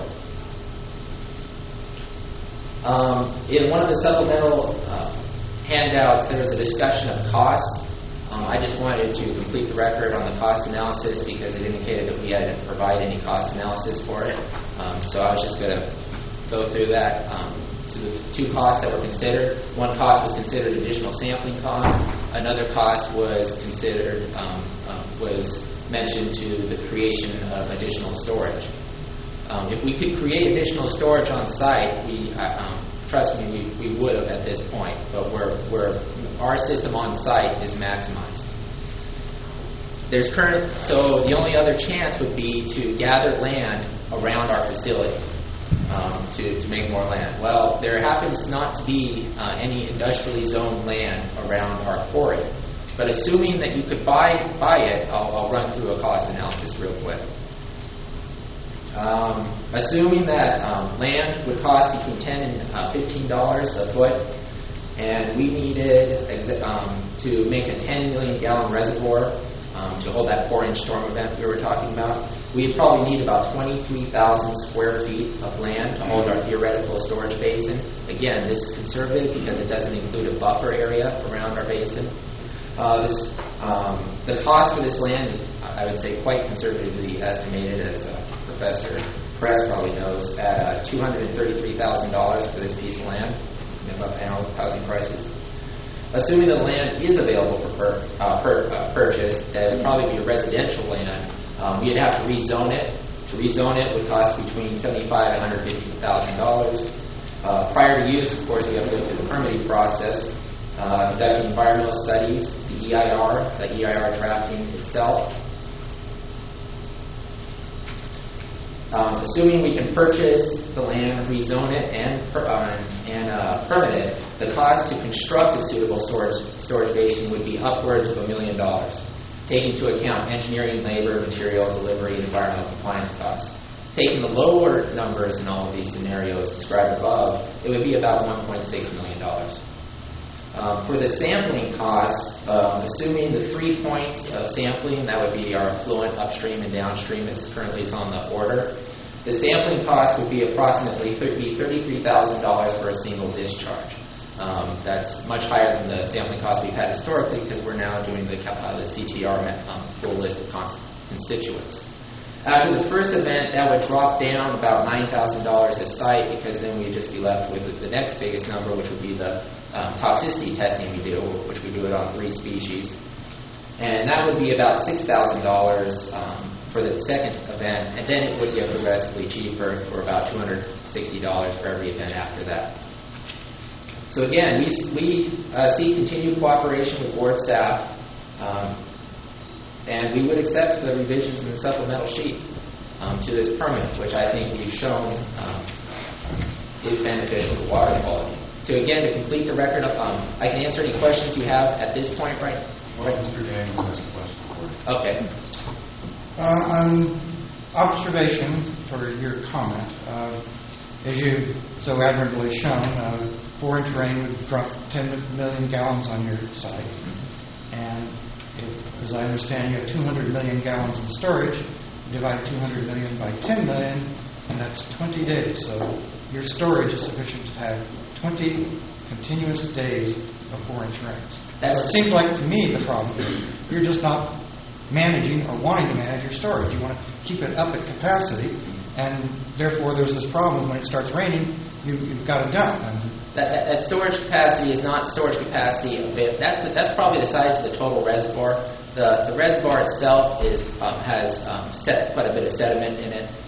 In one of the supplemental handouts, there was a discussion of costs. I just wanted to complete the record on the cost analysis because it indicated that we hadn't provided any cost analysis for it. So I was just going to go through that. To the 2 costs that were considered. One cost was considered additional sampling cost. Another cost was considered was mentioned to the creation of additional storage. If we could create additional storage on site, trust me, we would have at this point. But our system on site is maximized. So the only other chance would be to gather land around our facility to make more land. Well, there happens not to be any industrially zoned land around our quarry. But assuming that you could buy it, I'll run through a cost analysis real quick. Assuming that land would cost between $10 and $15 a foot, and we needed to make a 10 million gallon reservoir to hold that 4-inch storm event we were talking about, we'd probably need about 23,000 square feet of land to hold our theoretical storage basin. Again, this is conservative because it doesn't include a buffer area around our basin. The cost for this land is, I would say, quite conservatively estimated, as Professor Press probably knows, at $233,000 for this piece of land, above annual housing prices. Assuming the land is available for purchase, it would probably be a residential land. We'd have to rezone it. To rezone it would cost between $75,000 and $150,000. Prior to use, of course, we have to go through the permitting process, conducting environmental studies, the EIR drafting itself. Assuming we can purchase the land, rezone it, and permit it, the cost to construct a suitable storage basin would be upwards of $1 million, taking into account engineering, labor, material, delivery, and environmental compliance costs. Taking the lower numbers in all of these scenarios described above, it would be about $1.6 million. For the sampling costs, assuming the 3 points of sampling, that would be our effluent upstream and downstream as currently is on the order, the sampling cost would be approximately $33,000 for a single discharge. That's much higher than the sampling cost we've had historically because we're now doing the CTR full list of constituents. After the first event, that would drop down about $9,000 a site because then we'd just be left with the next biggest number, which would be the toxicity testing we do, which we do it on 3 species. And that would be about $6,000 for the second event, and then it would get progressively cheaper for about $260 for every event after that. So again, we see continued cooperation with board staff, and we would accept the revisions in the supplemental sheets to this permit, which I think we've shown is beneficial to water quality. To complete the record up, I can answer any questions you have at this point, right? Well, Mr. Daniel has a question for you. Okay. On observation for your comment, as you so admirably shown, 4-inch rain would drop 10 million gallons on your site. And if, as I understand, you have 200 million gallons in storage, divide 200 million by 10 million, and that's 20 days. So your storage is sufficient to have 20 continuous days of 4-inch rains. So it seems like to me the problem is you're just not managing or wanting to manage your storage. You want to keep it up at capacity, and therefore there's this problem when it starts raining, you've got to dump. And that storage capacity is not storage capacity of it. That's probably the size of the total reservoir. The reservoir itself has quite a bit of sediment in it,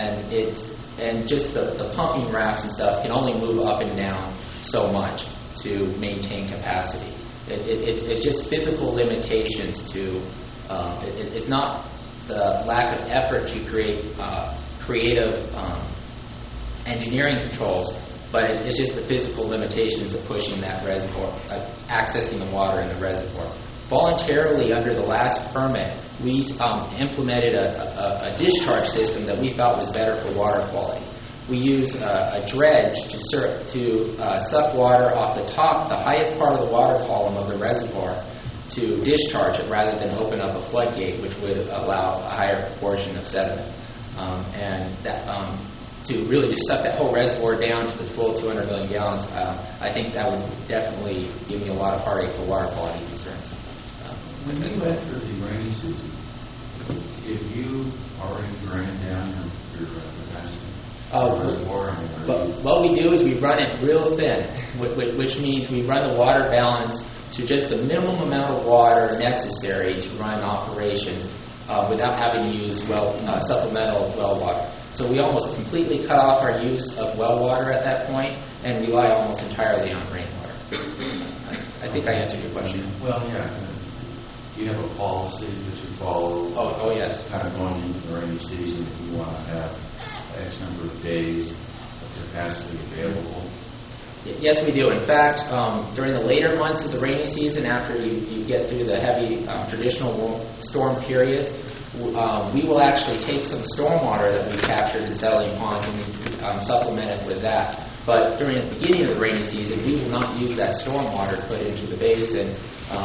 and just the pumping rafts and stuff can only move up and down so much to maintain capacity. It's just physical limitations to. It's not the lack of effort to create creative engineering controls, but it's just the physical limitations of pushing that reservoir, accessing the water in the reservoir. Voluntarily, under the last permit, we implemented a discharge system that we thought was better for water quality. We use a dredge to suck water off the top, the highest part of the water column of the reservoir, to discharge it rather than open up a floodgate, which would allow a higher proportion of sediment. And that, to really just suck that whole reservoir down to the full 200 million gallons, I think that would definitely give me a lot of heartache for water quality concerns. When you enter the rainy season, if you already drained down your capacity, reservoir, what we do is we run it real thin, which means we run the water balance to just the minimum amount of water necessary to run operations without having to use supplemental well water. So we almost completely cut off our use of well water at that point and rely almost entirely on rainwater. I think I answered your question. Well, yeah. Do you have a policy that you follow? Oh yes. Kind of going into the rainy season, if you want to have X number of days of capacity available? Yes, we do. In fact, during the later months of the rainy season, after you get through the heavy traditional storm periods, we will actually take some stormwater that we captured in settling ponds and supplement it with that. But during the beginning of the rainy season, we will not use that stormwater to put into the basin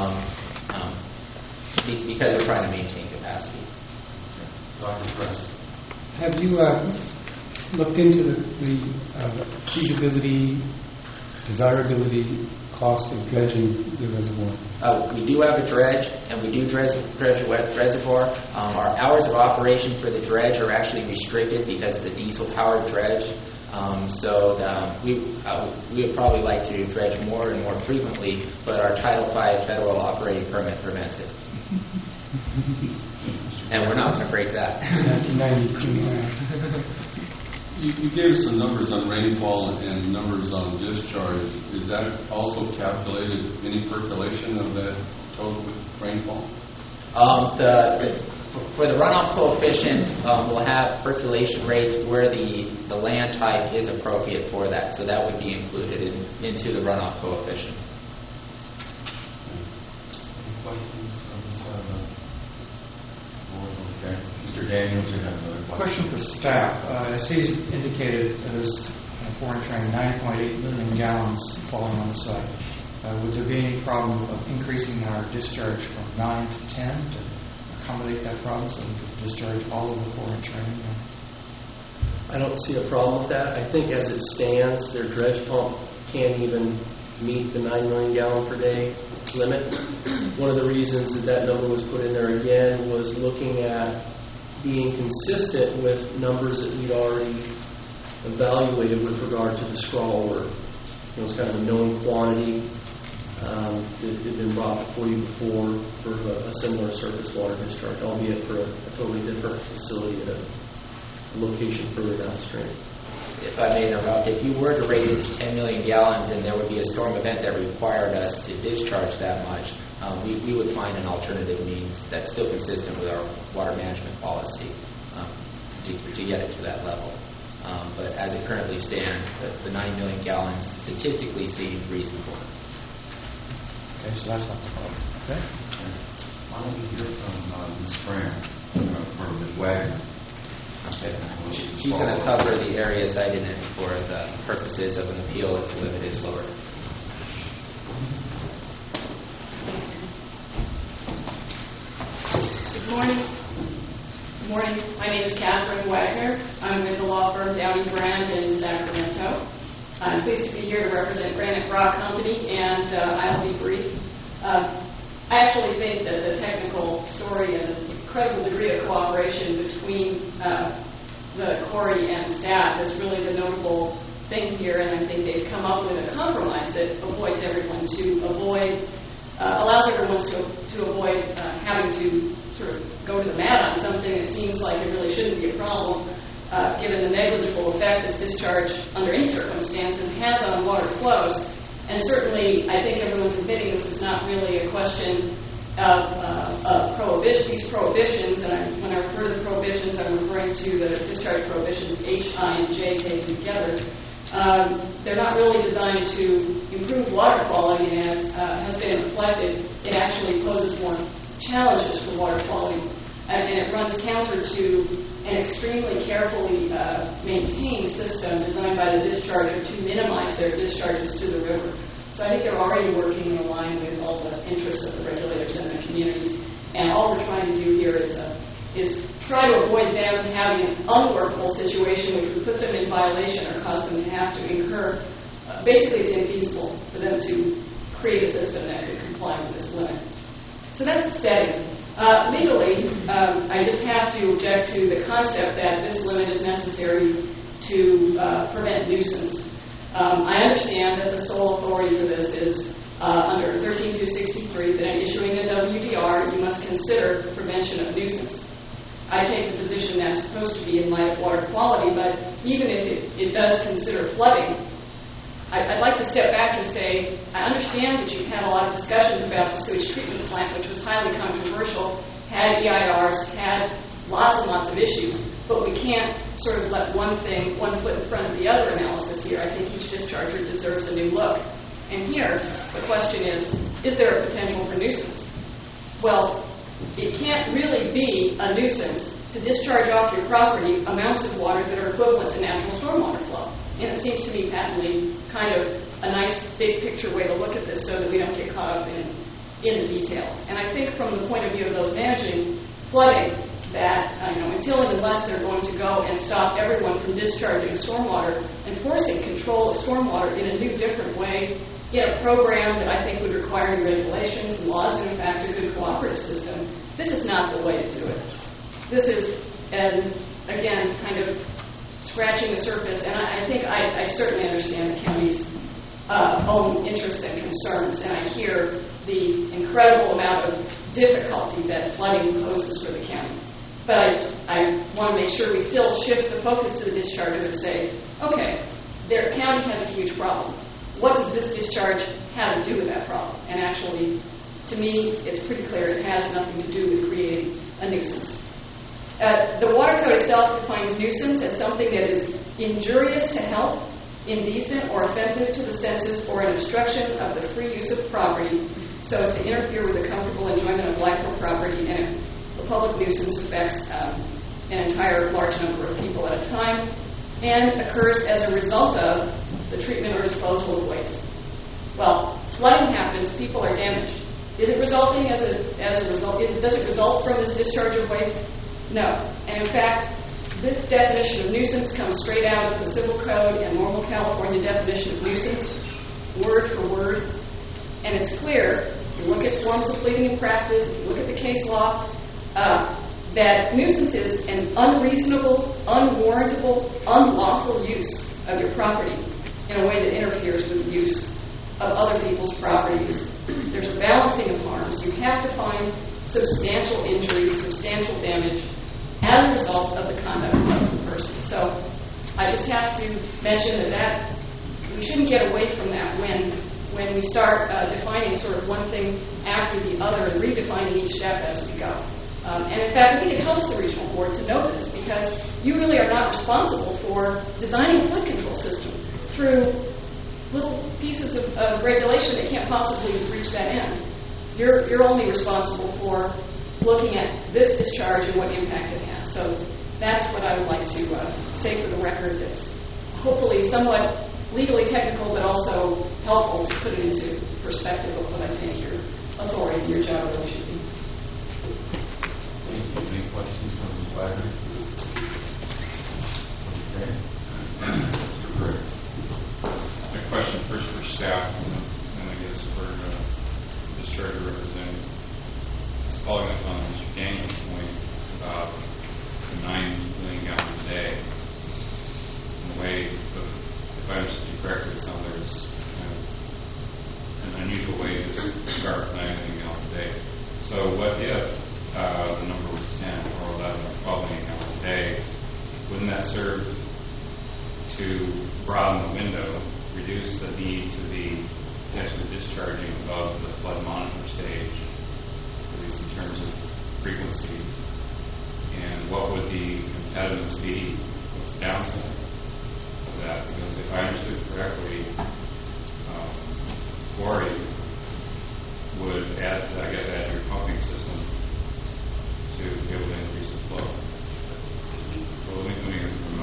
because we're trying to maintain capacity. Dr. Press. Have you looked into the feasibility, desirability, cost of dredging the reservoir? We do have a dredge, and we do dredge a wet reservoir. Our hours of operation for the dredge are actually restricted because of the diesel-powered dredge. We would probably like to dredge more and more frequently, but our Title V federal operating permit prevents it. And we're not going to break that. 1992. You gave us some numbers on rainfall and numbers on discharge. Is that also calculated any percolation of that total rainfall? For the runoff coefficients, we'll have percolation rates where the land type is appropriate for that. So that would be included into the runoff coefficients. Any questions on this side of the board? Okay. Mr. Daniels, you have another question. Question for staff. As he's indicated, there's 4-inch rain, 9.8 million gallons falling on the site. Would there be any problem of increasing our discharge from 9 to 10 to accommodate that problem so we could discharge all of the 4-inch rain? I don't see a problem with that. I think as it stands, their dredge pump can't even meet the 9 million gallon per day limit. One of the reasons that number was put in there again was looking at being consistent with numbers that we'd already evaluated with regard to the scrawl work. It's kind of a known quantity that had been brought before you before for a similar surface water discharge, albeit for a totally different facility at a location further downstream. If I may interrupt, if you were to raise it to 10 million gallons and there would be a storm event that required us to discharge that much, we would find an alternative means that's still consistent with our water management policy to get it to that level. But as it currently stands, the 9 million gallons statistically seems reasonable. Okay, so that's not the problem. Okay. Why don't we hear from Ms. Graham or Ms. Wagner? Okay. She's going to cover the areas I didn't for the purposes of an appeal if the limit is lower. Good morning. Good morning. My name is Catherine Wagner. I'm with the law firm Downey Brand in Sacramento. I'm pleased to be here to represent Granite Rock Company, and I'll be brief. I actually think that the technical story and the incredible degree of cooperation between the quarry and staff is really the notable thing here, and I think they've come come up with a compromise that avoids everyone allows everyone to avoid having to sort of go to the mat on something that seems like it really shouldn't be a problem, given the negligible effect this discharge under any circumstances has on water flows. And certainly, I think everyone's admitting this is not really a question of these prohibitions, and when I refer to the prohibitions, I'm referring to the discharge prohibitions H, I, and J taken together. They're not really designed to improve water quality, and as has been reflected, it actually poses more challenges for water quality, and it runs counter to an extremely carefully maintained system designed by the discharger to minimize their discharges to the river. So I think they're already working in line with all the interests of the regulators and the communities, and all we're trying to do here is try to avoid them having an unworkable situation which would put them in violation or cause them to have to incur. Basically, it's infeasible for them to create a system that could comply with this limit. So that's the setting. Legally, I just have to object to the concept that this limit is necessary to prevent nuisance. I understand that the sole authority for this is under 13263, that in issuing a WDR, you must consider prevention of nuisance. I take the position that's supposed to be in light of water quality, but even if it does consider flooding, I'd like to step back and say, I understand that you've had a lot of discussions about the sewage treatment plant, which was highly controversial, had EIRs, had lots and lots of issues, but we can't sort of let one foot in front of the other analysis here. I think each discharger deserves a new look. And here, the question is there a potential for nuisance? Well, it can't really be a nuisance to discharge off your property amounts of water that are equivalent to natural stormwater flow. And it seems to me patently kind of a nice big picture way to look at this so that we don't get caught up in the details. And I think from the point of view of those managing flooding, that until and unless they're going to go and stop everyone from discharging stormwater and forcing control of stormwater in a new, different way, in a program that I think would require new regulations and laws and, in fact, a good cooperative system, this is not the way to do it. This is, again, kind of scratching the surface, and I think I certainly understand the county's own interests and concerns, and I hear the incredible amount of difficulty that flooding poses for the county. But I want to make sure we still shift the focus to the discharger and say, okay, their county has a huge problem. What does this discharge have to do with that problem? And actually, to me, it's pretty clear it has nothing to do with creating a nuisance. The Water Code itself defines nuisance as something that is injurious to health, indecent or offensive to the senses, or an obstruction of the free use of property so as to interfere with the comfortable enjoyment of life or property, and the public nuisance affects an entire large number of people at a time and occurs as a result of the treatment or disposal of waste. Well, flooding happens, people are damaged. Is it resulting as a result? Does it result from this discharge of waste? No. And in fact, this definition of nuisance comes straight out of the Civil Code and normal California definition of nuisance, word for word. And it's clear, if you look at forms of pleading and practice, if you look at the case law, that nuisance is an unreasonable, unwarrantable, unlawful use of your property in a way that interferes with the use of other people's properties. There's a balancing of harms. You have to find substantial injury, substantial damage as a result of the conduct of the person. So I just have to mention that we shouldn't get away from that when we start defining sort of one thing after the other and redefining each step as we go. And in fact, I think it helps the regional board to know this because you really are not responsible for designing a flood control system through little pieces of regulation that can't possibly reach that end. You're only responsible for looking at this discharge and what impact it has. So that's what I would like to say for the record. That's hopefully somewhat legally technical, but also helpful to put it into perspective of what I think your authority and your job really should be. Any questions from the Wagner? Okay. Mr. Briggs. My question first for staff, and I guess for discharger representatives. It's following up on Mr. Daniel's point about the 9 million gallons a day. In a way, if I understood you correctly, it sounds like there's broaden the window, reduce the need to be potentially discharging above the flood monitor stage, at least in terms of frequency. And what would the impediments be? What's the downside of that? Because if I understood correctly, quarry would add to your pumping system to be able to increase the flow. So let me come in from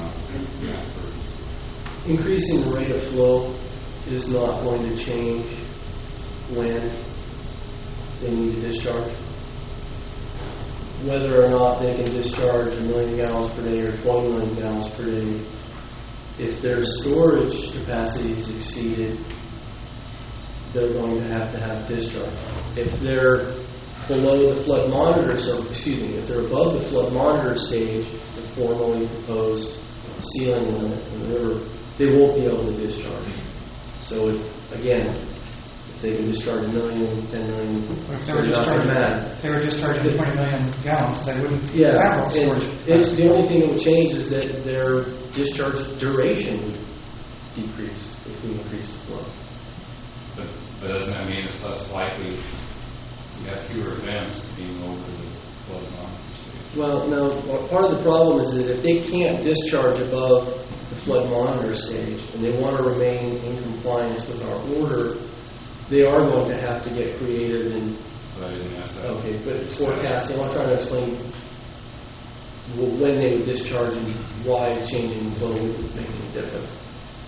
Increasing the rate of flow is not going to change when they need to discharge. Whether or not they can discharge 1 million gallons per day or 20 million gallons per day, if their storage capacity is exceeded, they're going to have discharge. If they're below the flood monitor, if they're above the flood monitor stage, the formally proposed ceiling limit in the river, they won't be able to discharge. So if they can discharge 1 million, 10 million, If they were discharging 20 million gallons, they wouldn't yeah, have storage. The only thing that would change is that their discharge duration would decrease if we increase the flow. But doesn't that mean it's less likely you have fewer events being over the flood monitor stage? Well, no. Part of the problem is that if they can't discharge above the flood monitor stage and they want to remain in compliance with our order, they are going to have to get creative in. But I didn't ask that. Okay, but forecasting. I'm trying to explain when they would discharge and why changing the flow would make any difference.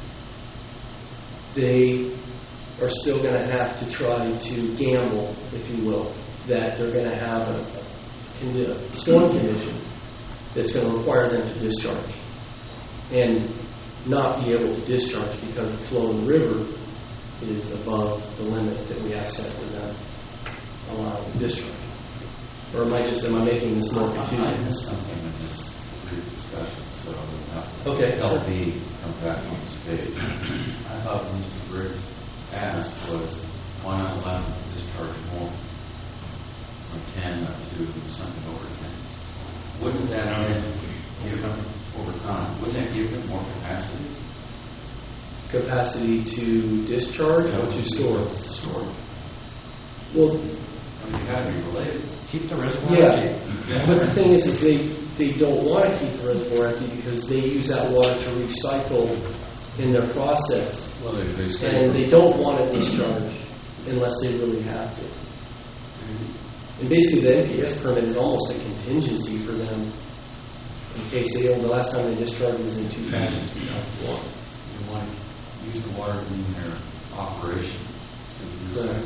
They are still going to have to try to gamble, if you will, that they're going to have a storm condition that's going to require them to discharge and not be able to discharge because the flow in the river is above the limit that we have set for them allowing discharge. Or am I making this more confusing? I missed something in this brief discussion, so okay, help me come back on this page. I thought Mr. Briggs asked was, why not allow them to discharge more from 10 up to something over 10? Wouldn't that give them, over time, wouldn't that give them more capacity? Capacity to discharge or to store? Store. Well, I mean, you got to be related. Keep the reservoir yeah. empty. But the thing is they don't want to keep the reservoir empty because they use that water to recycle in their process. Well, they say. And they don't want to discharge unless they really have to. And basically the NPS permit is almost a contingency for them in case they don't. The last time they discharged was in 2000, 2001. You want to use the water in their operation. Correct.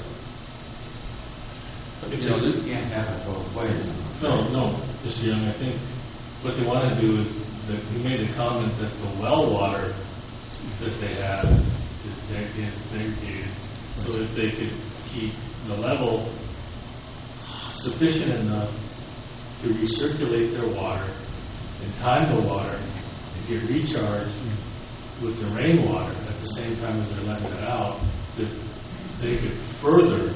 You know, you can't have it both ways. No, Mr. Young, I think what they want to do is that you made the comment that the well water that they have is segregated so that they could keep the level sufficient enough to recirculate their water and time the water to get recharged with the rainwater at the same time as they're letting it out, that they could further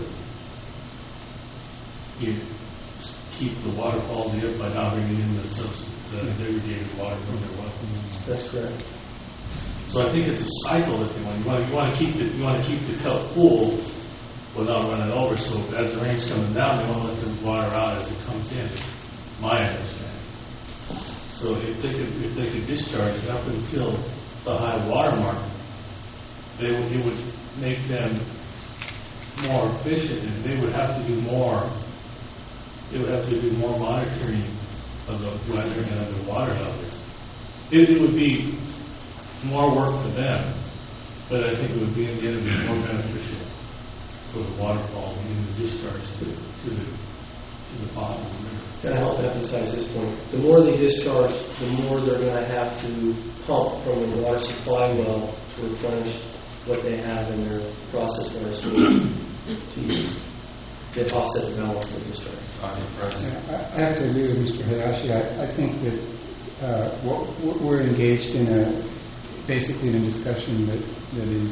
keep the water quality up by not bringing in the degraded water from their well. That's correct. So I think it's a cycle that you want to keep the cup full without running over. So as the rain's coming down, they want to let the water out as it comes in. My understanding. So if they could discharge it up until the high water mark, it would make them more efficient, and they would have to do more. They would have to do more monitoring of the weather and of the water levels. It would be more work for them, but I think it would be more beneficial for the water quality and the discharge to the bottom of the river. To help emphasize this point, the more they discharge, the more they're going to have to pump from the water supply well to replenish what they have in their process water storage to use. They offset the balance of the discharge. I have to agree with Mr. Hayashi. I think that we're engaged in basically in a discussion that is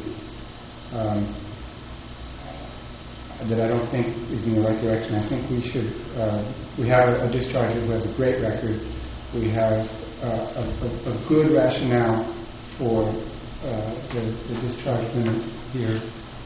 that I don't think is in the right direction. I think we have a discharger who has a great record. We have a good rationale for the discharge limits here.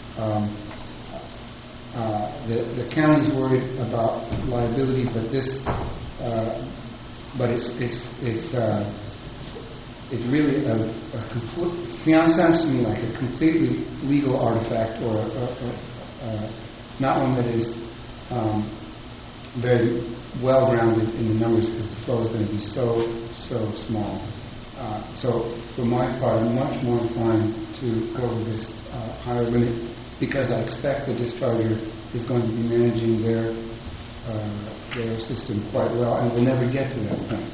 The county's worried about liability, but this, but it's really a complete. Sounds to me like a completely legal artifact, or not one that is very well grounded in the numbers, because the flow is going to be so small. So for my part, I'm much more inclined to go with this higher limit, because I expect the discharger is going to be managing their system quite well, and will never get to that point.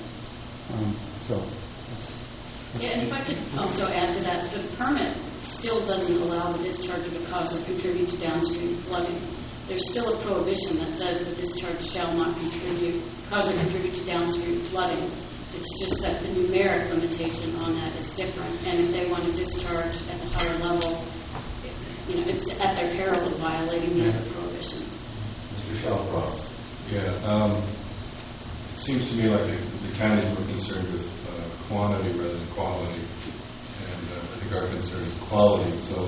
Yeah, and if I could also add to that, the permit still doesn't allow the discharger to cause or contribute to downstream flooding. There's still a prohibition that says the discharge shall not cause or contribute to downstream flooding. It's just that the numeric limitation on that is different, and if they want to discharge at the higher level, it's at their peril of violating the other prohibition. Mr. Shallcross. Yeah, it seems to me like the county's more concerned with quantity rather than quality, and I think our concern is quality. So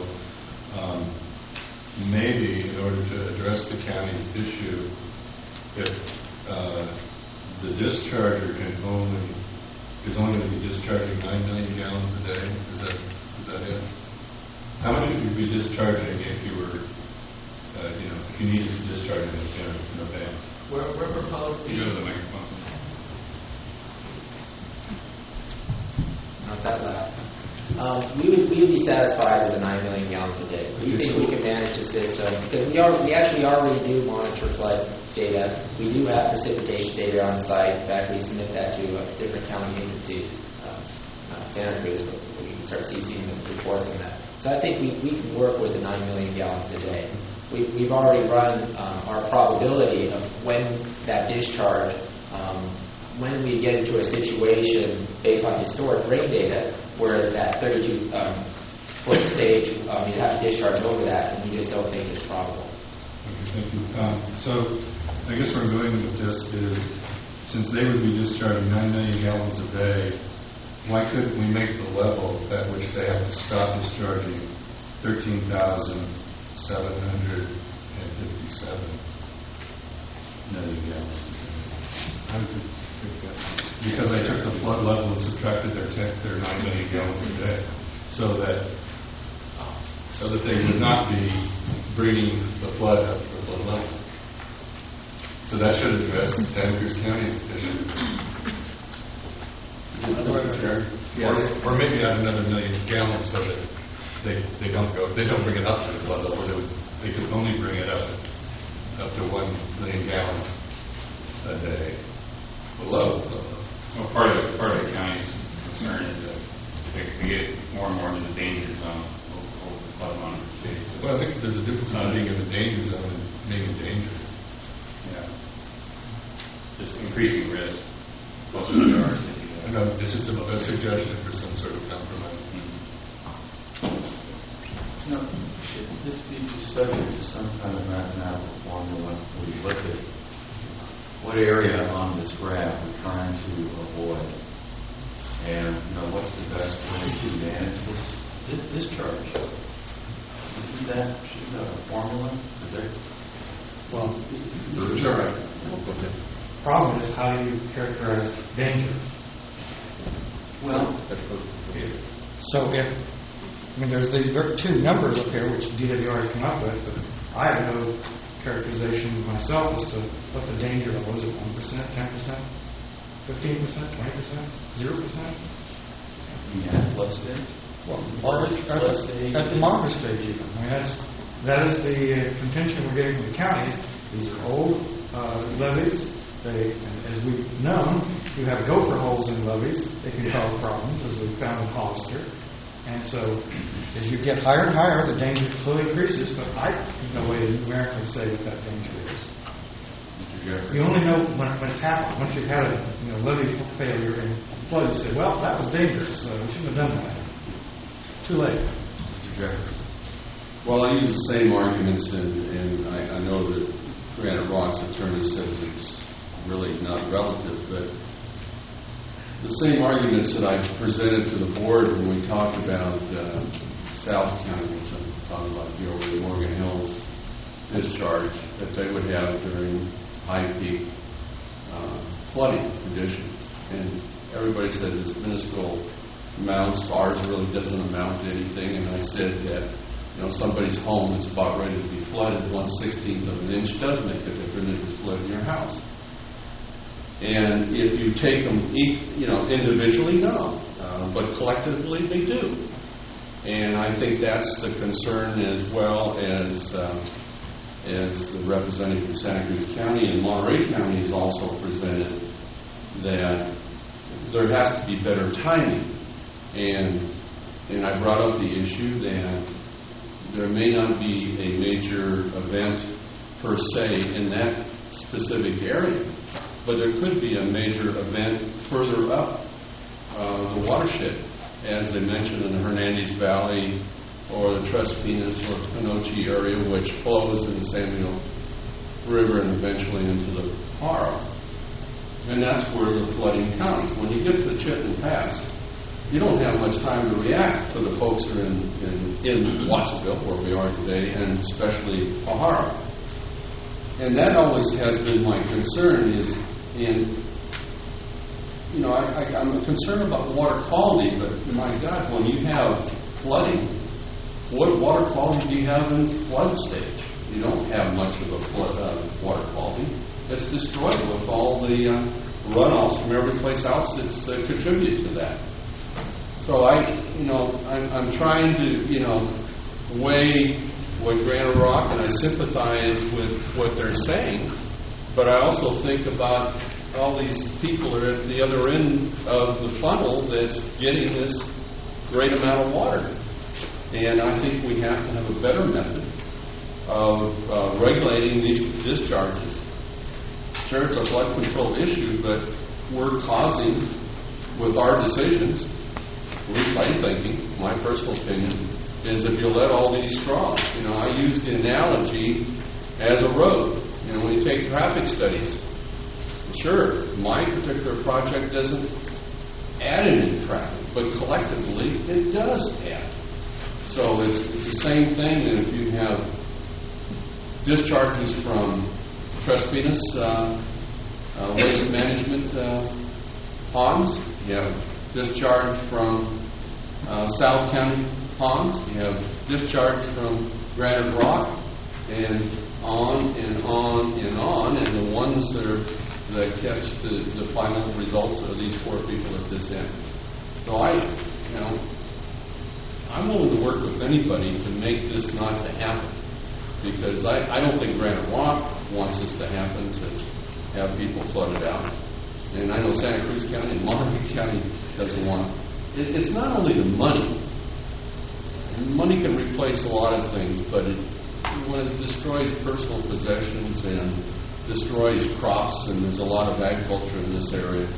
maybe in order to address the county's issue, if the discharger is only going to be discharging 9 million gallons a day, is that it? How much would you be discharging if you were, if you needed to discharge in a day? We're proposing. You go to the microphone. Not that loud. We would be satisfied with the 9 million gallons a day. We think we can manage the system, because we actually already do monitor flood data. We do have precipitation data on site. In fact, we submit that to different county agencies, not Santa Cruz, but we can start CCing the reports on that. So I think we can work with the 9 million gallons a day. We've already run our probability of when that discharge, when we get into a situation based on historic rain data where that 32-foot stage, you have to discharge over that, and we just don't think it's probable. Okay, thank you. So I guess where I'm going with this is, since they would be discharging 9 million gallons a day, why couldn't we make the level at which they have to stop discharging 13,757 million gallons a day? How did you pick that? Because I took the flood level and subtracted their 9 million gallons a day, so that they would not be bringing the flood up to the flood level. So that should address Santa Cruz County's issue. Or maybe add another 1 million gallons so that they don't bring it up to the flood level. They could only bring it up to 1 million gallons a day below. Well, part of the county's concern is that they get more and more into the danger zone over the flood monitor. Well, I think there's a difference between being in the danger zone and being in danger. Yeah. Just increasing risk closer to the RCD. No, this is a suggestion for some sort of compromise. No, should this be subject to some kind of mathematical formula where you look at what area on this graph we're trying to avoid, and what's the best way to manage this discharge? Should that a formula? Well, Sure. the problem is how you characterize danger. Well, So there's these two numbers up here which DWR has come up with, but I have no characterization myself as to what the danger level is. 1%, 10%, 15%, 20%, 0%? yeah, flood stage. Well, at the monitor stage even. That is the contention we're getting from the counties. These are old levees. As we've known, you have gopher holes in levees that can cause problems, as we found in Hollister. And so, as you get higher and higher, the danger clearly increases, but I have no way to numerically say what that danger is. You only know when it's happened. Once you've had a levee failure and flood, you say, well, that was dangerous, so we shouldn't have done that. Too late. Mr. Jeffers. Well, I use the same arguments, and I know that Granite Rock's attorney says it's really not relative, but the same arguments that I presented to the board when we talked about South County, which I'm talking about here over the Morgan Hills discharge, that they would have during high peak flooding conditions. And everybody said this minuscule amounts, ours really doesn't amount to anything. And I said that, somebody's home is about ready to be flooded, 1/16 of an inch does make a difference if it's flooding your house. And if you take them, individually, no, but collectively they do. And I think that's the concern, as well as the representative from Santa Cruz County and Monterey County has also presented, that there has to be better timing. And I brought up the issue that there may not be a major event per se in that specific area, but there could be a major event further up the watershed, as they mentioned in the Hernandez Valley or the Tres Pinas or Panoche area, which flows in the Samuel River and eventually into the Pajaro. And that's where the flooding comes. When you get to the Chittenden Pass, you don't have much time to react to the folks who are in Watsonville, where we are today, and especially Pajaro. And that always has been my concern, I'm concerned about water quality, but my God, when you have flooding, what water quality do you have in flood stage? You don't have much of a water quality. It's destroyed with all the runoffs from every place else that's contributed to that. So I'm trying to, weigh what Granite Rock, and I sympathize with what they're saying, but I also think about all these people are at the other end of the funnel that's getting this great amount of water. And I think we have to have a better method of regulating these discharges. Sure, it's a flood control issue, but we're causing, with our decisions, at least I'm thinking, my personal opinion, is if you let all these straws. I use the analogy as a road. When you take traffic studies, sure, my particular project doesn't add any traffic, but collectively it does add. So it's the same thing that if you have discharges from Tres Pinas waste management ponds, you have discharge from South County ponds, you have discharge from Granite Rock, and on and on and on, and the ones that catch the final results are these poor people at this end. So I'm willing to work with anybody to make this not to happen, because I don't think Granite Rock wants this to happen, to have people flooded out. And I know Santa Cruz County and Monterey County doesn't want it. It's not only the money. Money can replace a lot of things, but when it destroys personal possessions and destroys crops, and there's a lot of agriculture in this area,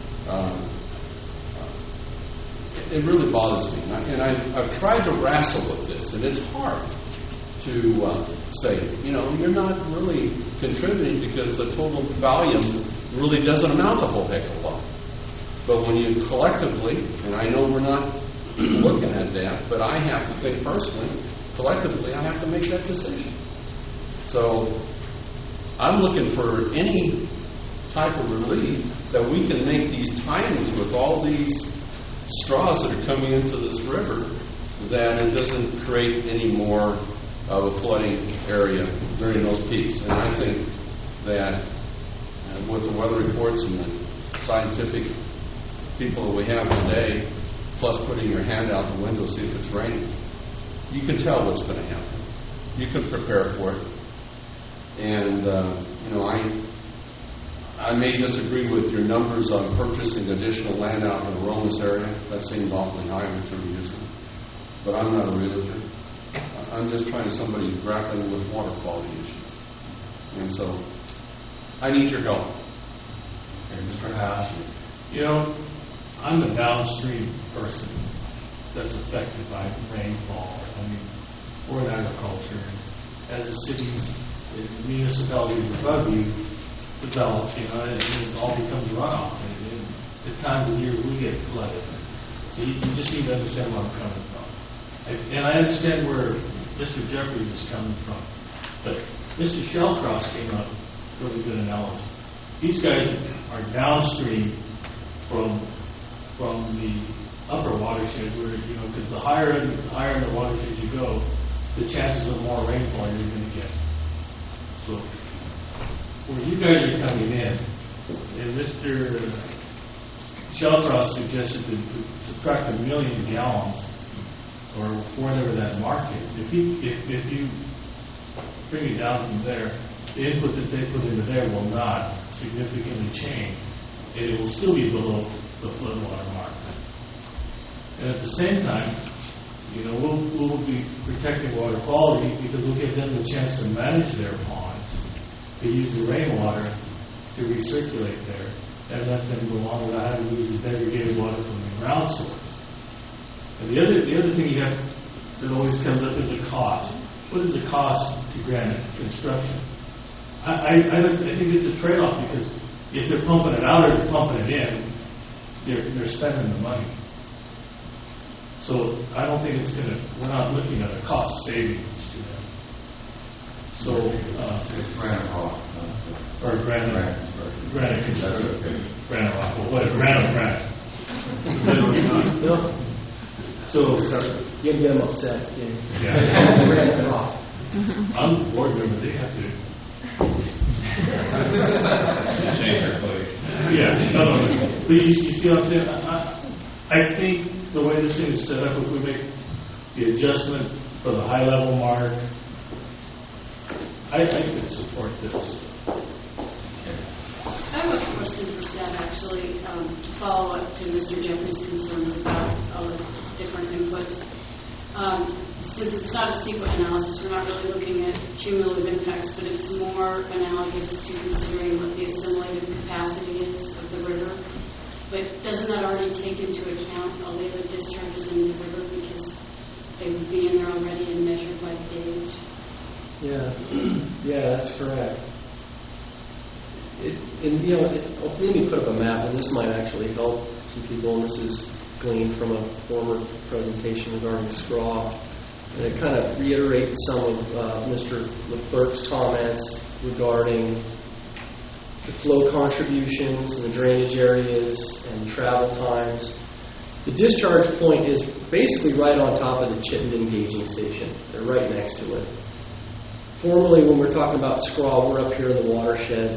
it really bothers me. And I've tried to wrestle with this, and it's hard to say, you're not really contributing because the total volume really doesn't amount to a whole heck of a lot. But when you collectively, and I know we're not looking at that, but I have to think personally, collectively, I have to make that decision. So I'm looking for any type of relief that we can make these timings with all these straws that are coming into this river, that it doesn't create any more of a flooding area during those peaks. And I think that with the weather reports and the scientific people that we have today, plus putting your hand out the window to see if it's raining, you can tell what's going to happen. You can prepare for it. And, I may disagree with your numbers on purchasing additional land out in the Romas area. That seems awfully high in terms of using. But I'm not a realtor. I'm just trying to somebody grappling with water quality issues. And so I need your help. Okay, Mr. House, I'm a downstream person that's affected by rainfall. Or in agriculture. As the cities and municipalities above you develop, it all becomes runoff. the times of year we get flooded. So you just need to understand where I'm coming from. And I understand where Mr. Jeffries is coming from. But Mr. Shellcross came up with a good analogy. These guys are downstream from the upper watershed where, because the higher in the watershed you go, the chances of more rainfall you're going to get. So where you guys are coming in, and Mr. Shellcross suggested to subtract 1 million gallons, or whatever that mark is. If you bring it down from there, the input that they put into there will not significantly change, and it will still be below the floodwater mark. And at the same time, we'll be protecting water quality because we'll give them the chance to manage their ponds, to use the rainwater to recirculate there, and let them go on without having to use the degraded water from the ground source. And the other thing that always comes up is the cost. What is the cost to granite construction? I think it's a trade-off because if they're pumping it out or they're pumping it in, they're spending the money. So I don't think we're not looking at a cost savings to them. So it's granite rock. Or granite construction. Granite rock, or whatever, granite. So you can get them upset. Yeah. Granite rock. I'm the board member, they have to. Change their plate. Yeah, no. But you see what I'm saying? I think the way this thing is set up, if we make the adjustment for the high level mark, I could support this. I have a question for staff, actually, to follow up to Mr. Jeffrey's concerns about all the different inputs. Since it's not a SEQA analysis, we're not really looking at cumulative impacts, but it's more analogous to considering what the assimilated capacity is of the river. But doesn't that already take into account all the other discharges in the river because they would be in there already and measured by gauge? Yeah, that's correct. Let me put up a map, and this might actually help some people, and this is gleaned from a former presentation regarding SCRAW. And it kind of reiterates some of Mr. Leclerc's comments regarding the flow contributions and the drainage areas and travel times. The discharge point is basically right on top of the Chittenden gauging station. They're right next to it. Formally, when we're talking about SCRAW, we're up here in the watershed.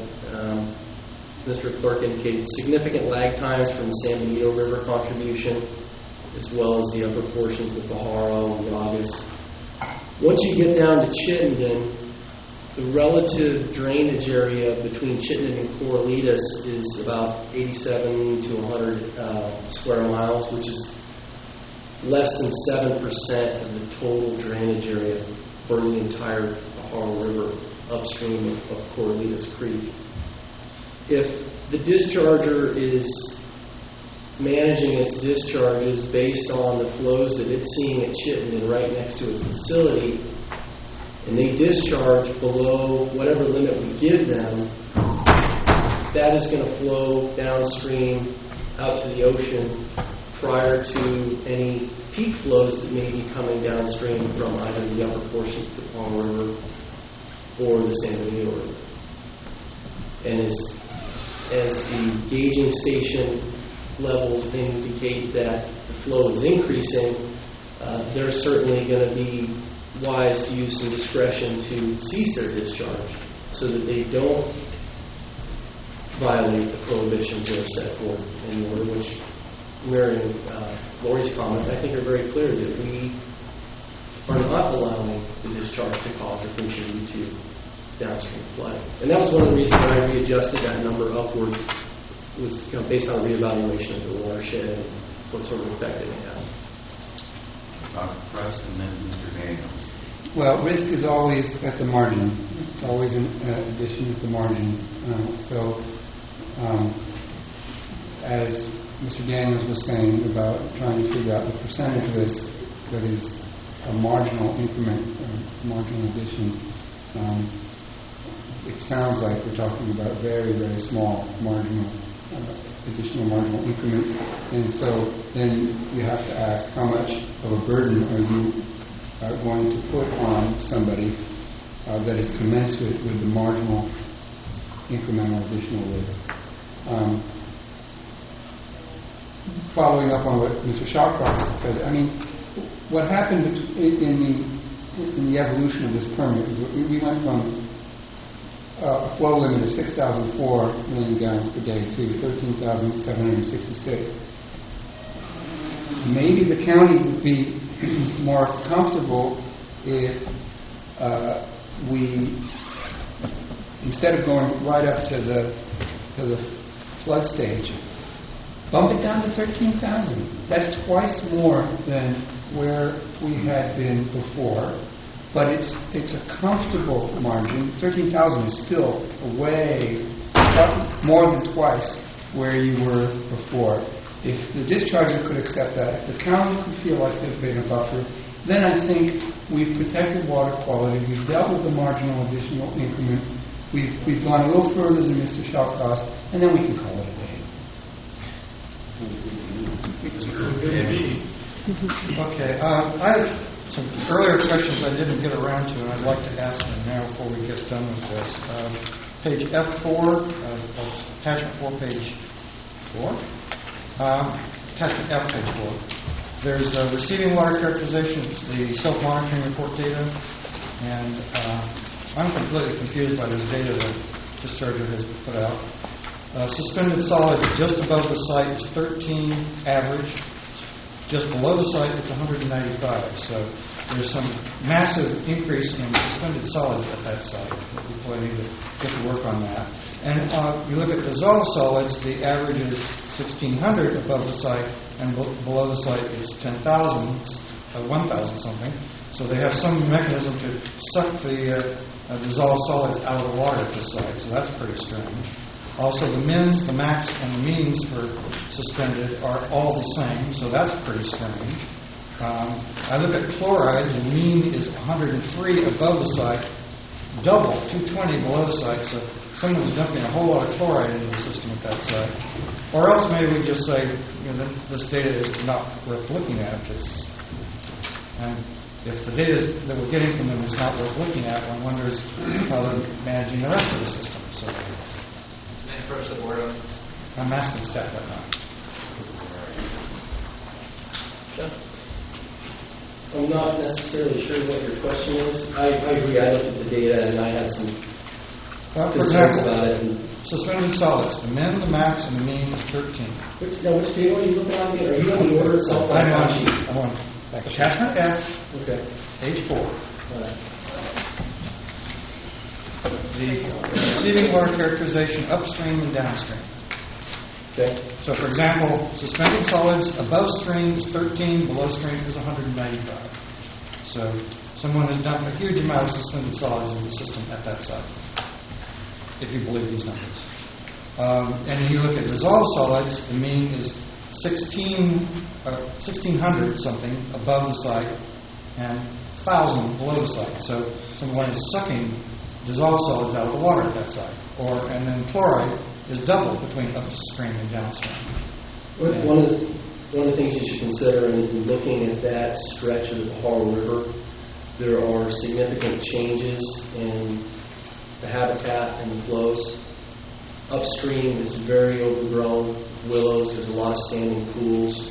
Mr. Clerk indicated significant lag times from the San Benito River contribution, as well as the upper portions of Pajaro and Yagas. Once you get down to Chittenden, the relative drainage area between Chittenden and Corralitos is about 87 to 100 square miles, which is less than 7% of the total drainage area for the entire Pajaro River upstream of Corralitos Creek. If the discharger is managing its discharges based on the flows that it's seeing at Chittenden right next to its facility, and they discharge below whatever limit we give them, that is going to flow downstream out to the ocean prior to any peak flows that may be coming downstream from either the upper portions of the Pajaro River or the San Benito River. And as the gauging station levels indicate that the flow is increasing, they're certainly going to be wise to use some discretion to cease their discharge so that they don't violate the prohibitions that are set forth in the order, which, mirroring Lori's comments, I think are very clear that we are not allowing the discharge to cause or contribute to downstream flooding. And that was one of the reasons why I readjusted that number upward, was based on a reevaluation of the watershed and what sort of effect it may have. Dr. Press and then Mr. Daniels. Well, risk is always at the margin. It's always an addition at the margin. As Mr. Daniels was saying about trying to figure out the percentage risk that is a marginal increment, marginal addition, it sounds like we're talking about very, very small marginal additional marginal increments. And so then you have to ask how much of a burden are you going to put on somebody that is commensurate with the marginal incremental additional risk. Following up on what Mr. Shawcross said, I mean, what happened in the evolution of this permit is we went from a flow limit of 6,004 million gallons per day to 13,766. Maybe the county would be more comfortable if we, instead of going right up to the flood stage, bump it down to 13,000. That's twice more than where we had been before. But it's a comfortable margin. 13,000 is still way more than twice where you were before. If the discharger could accept that, if the county could feel like they've been a buffer, then I think we've protected water quality, we've dealt with the marginal additional increment, we've gone a little further than Mr. Shawcross, and then we can call it a day. Okay, I have some earlier questions I didn't get around to, and I'd like to ask them now before we get done with this. Page F4, that's attachment 4, page 4. Attachment F, page 4. There's receiving water characterization. It's the self-monitoring report data, and I'm completely confused by this data that discharger has put out. Suspended solids just above the site is 13 average. Just below the site, it's 195. So there's some massive increase in suspended solids at that site. People need to get to work on that. And you look at dissolved solids, the average is 1,600 above the site, and below the site is 10,000, 1,000 something. So they have some mechanism to suck the dissolved solids out of the water at this site. So that's pretty strange. Also, the mins, the max, and the means for suspended are all the same, so that's pretty strange. I look at chloride, the mean is 103 above the site, double, 220 below the site, so someone's dumping a whole lot of chloride into the system at that site. Or else maybe we just say, this data is not worth looking at. And if the data that we're getting from them is not worth looking at, one wonders how they're managing the rest of the system. So, Approach the board on. I'm asking staff that now. I'm not necessarily sure what your question is. I agree. I looked at the data and I had some For concerns example, about it. And suspended solids, the min, the max, and the mean is 13. which table are you looking at again? Are you on the order itself? I'm on attachment F, Okay. page 4. All right. The receiving water characterization upstream and downstream. Okay. So, for example, suspended solids above stream is 13, below stream is 195. So, someone has dumped a huge amount of suspended solids in the system at that site, if you believe these numbers. And you look at dissolved solids, the mean is 1,600 something above the site and 1,000 below the site. So, someone is sucking dissolved solids out of the water at that site. And then chloride is double between upstream and downstream. One of the things you should consider in looking at that stretch of the Pajaro River, there are significant changes in the habitat and the flows. Upstream is very overgrown with willows. There's a lot of standing pools.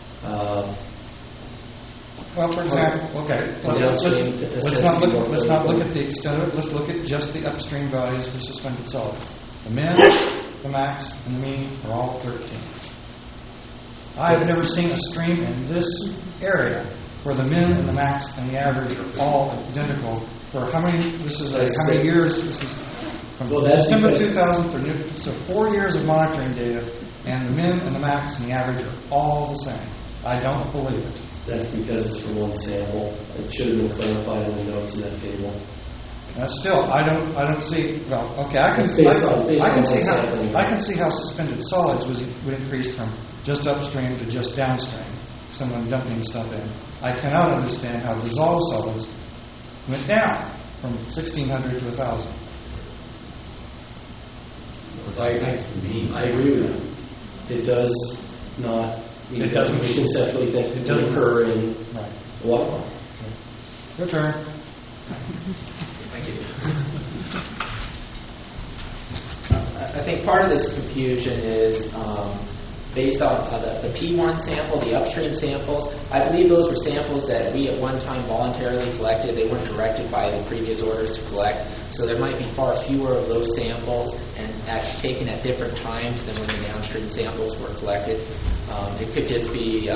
Well, for example, okay, let's not look at the extent of it. Let's look at just the upstream values for suspended solids. The min, the max, and the mean are all 13. I've never seen a stream in this area where the min and the max and the average are all identical. For how many? How many years? This is from December 2000 through so 4 years of monitoring data, and the min and the max and the average are all the same. I don't believe it. That's because it's from one sample. It should have been clarified in the notes in that table. Still, I don't see. Well, okay, I can see how suspended solids would increase from just upstream to just downstream. Someone dumping stuff in. I cannot understand how dissolved solids went down from 1,600 to 1,000. I agree with that. It does not meet It doesn't- what we conceptually think it would doesn't- occur in Right. a water line. Your turn. Thank you. I think part of this confusion is based on the P1 sample, the upstream samples. I believe those were samples that we at one time voluntarily collected. They weren't directed by the previous orders to collect. So there might be far fewer of those samples and actually taken at different times than when the downstream samples were collected. It could just be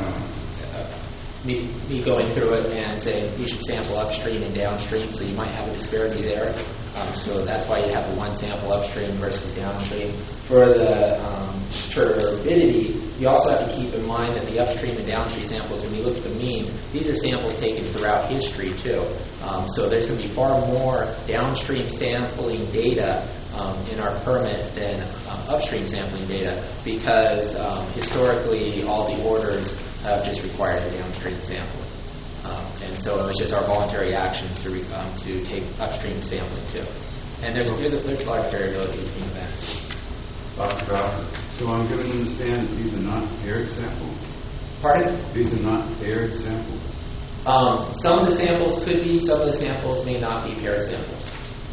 me going through it and saying we should sample upstream and downstream, so you might have a disparity there. So that's why you have the one sample upstream versus downstream. For the turbidity, you also have to keep in mind that the upstream and downstream samples, when you look at the means, these are samples taken throughout history too. So there's going to be far more downstream sampling data in our permit than upstream sampling data, because historically all the orders have just required a downstream sampling. And so it was just our voluntary actions to take upstream sampling too. And there's a large variability between events. Dr. Crawford. So I'm given to understand that these are not paired samples? Pardon? These are not paired samples? Some of the samples could be, some of the samples may not be paired samples.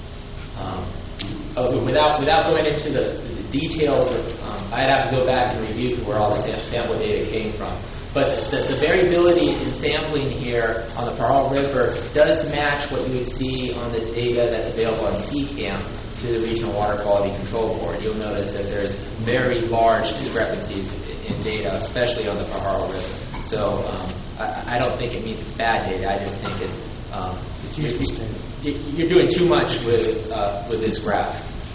Without going into the details, I'd have to go back and review where all the sample data came from. But the variability in sampling here on the Pearl River does match what you would see on the data that's available on CCAM through the Regional Water Quality Control Board. You'll notice that there's very large discrepancies in data, especially on the Pearl River. So I don't think it means it's bad data. I just think you're doing too much with this graph.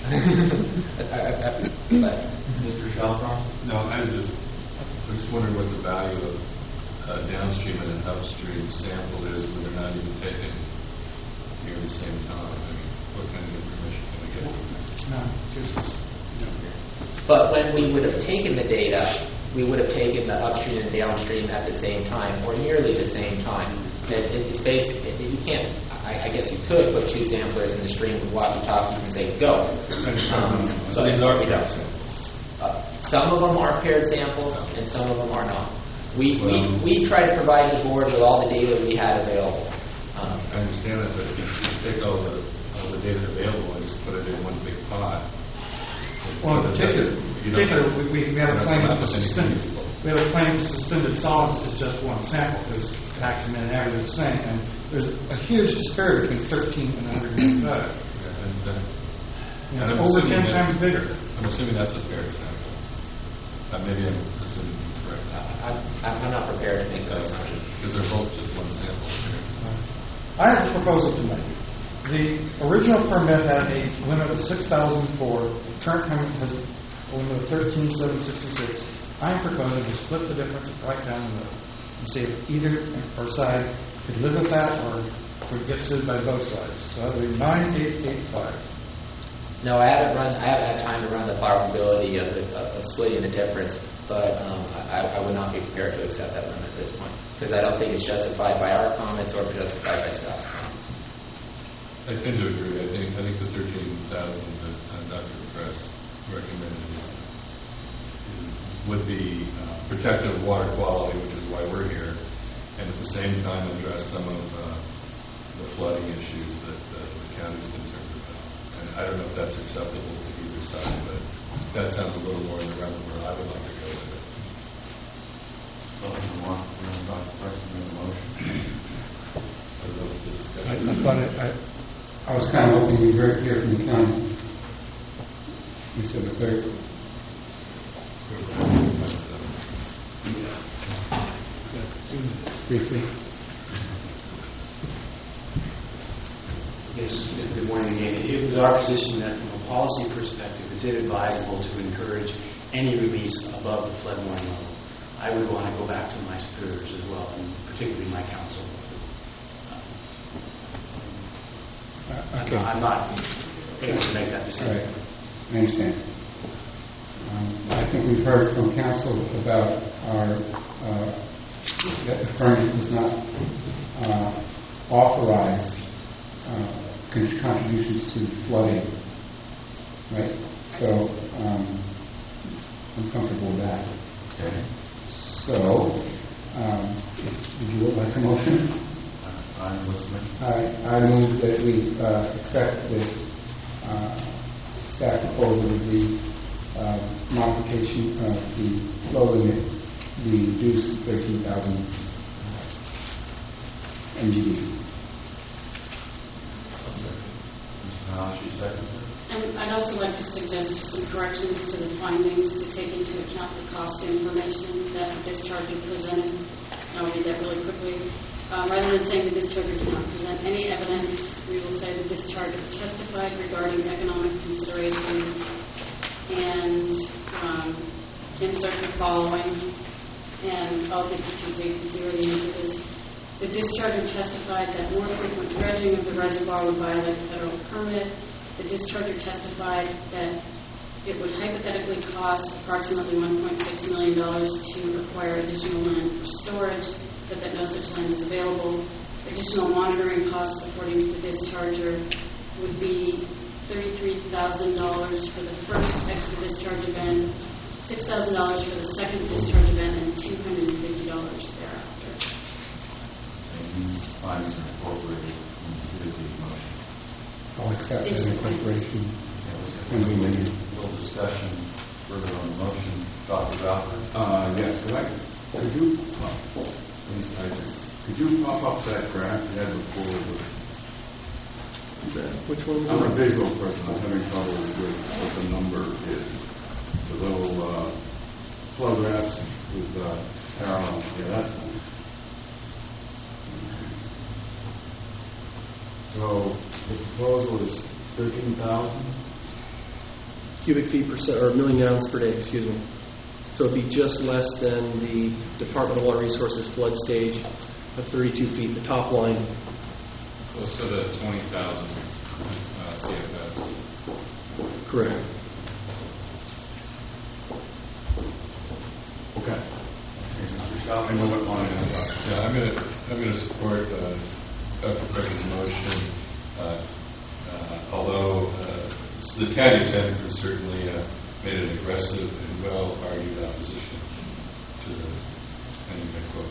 Mr. Shalfar? No, I'm just wondering what the value of a downstream and an upstream sample is when they're not even taken near the same time. I mean, what kind of information can we get from that? But when we would have taken the data, we would have taken the upstream and downstream at the same time, or nearly the same time. It's basically, you can't, I guess you could put two samplers in the stream with walkie-talkies and say, go. So these are paired samples? Some of them are paired samples, and some of them are not. We try to provide the board with all the data we had available. I understand that, but if you take all the data available and just put it in one big pot. Well, in particular, we have a claim for suspended. We have a claim for suspended solids is just one sample because maximum and average are the same, and there's a huge disparity between 13 and 195. Over 10 times bigger. I'm assuming that's a paired sample. Maybe I'm assuming correct. I'm not prepared to make that assumption. Because they're both just one sample. I have a proposal to make. The original permit had a limit of 6,004. Current permit has a limit of 13,766. I'm proposing to split the difference right down the middle and see if either or side could live with that or would get sued by both sides. So that would be 9,885. No, I haven't had time to run the probability of splitting the difference, but I would not be prepared to accept that limit at this point because I don't think it's justified by our comments or justified by Scott's comments. I tend to agree. I think the 13,000 that Dr. Press recommended would be protective of water quality, which is why we're here, and at the same time address some of the flooding issues that the county is concerned about. And I don't know if that's acceptable to either side, but that sounds a little more in the realm of where I would like to go with it. Well, you want Dr. Press to make a motion? I was kind of hoping we'd hear from the county. You said the third. Briefly. Yes, good morning again. It was our position that from a policy perspective, it's inadvisable to encourage any release above the flood warning level. I would want to go back to my superiors as well, and particularly my council. Okay. I'm not able to make that decision. Right. I understand. I think we've heard from council about that the permit does not authorize contributions to flooding, right? So I'm comfortable with that. Okay. So, would you like a motion? I'm listening. I move that we accept this staff proposal with the modification of the flow limit be reduced to 13,000 MGD. Mr. Malachi seconds it. And I'd also like to suggest some corrections to the findings to take into account the cost information that the discharger presented. And I'll read that really quickly. Rather than saying the discharger did not present any evidence, we will say the discharger testified regarding economic considerations and insert the following. And I'll give it to you so you can see where the answer is. The discharger testified that more frequent dredging of the reservoir would violate the federal permit. The discharger testified that it would hypothetically cost approximately $1.6 million to acquire additional land for storage, but that no such land is available. Additional monitoring costs, according to the discharger, would be $33,000 for the first extra discharge event, $6,000 for the second discharge event, and $250 thereafter. And these findings are incorporated into the motion. I'll accept that incorporation. There was a little discussion further on the motion. Dr. Valker? Yes, could you, please, could you pop up that graph you had before? Which one? I'm a visual person. I'm having trouble with what the number is. The little flow graphs with parallel. Yeah, that's one. So the proposal is 13,000? Cubic feet per second, or million gallons per day, excuse me. So it'd be just less than the Department of Water Resources flood stage of 32 feet, the top line. Close to the 20,000 CFS. Correct. Okay. Mr. Scott? I know what line it is. Yeah, I'm going to support Dr. Craig's motion, although the county executive certainly made an aggressive and well-argued opposition to the pending quote.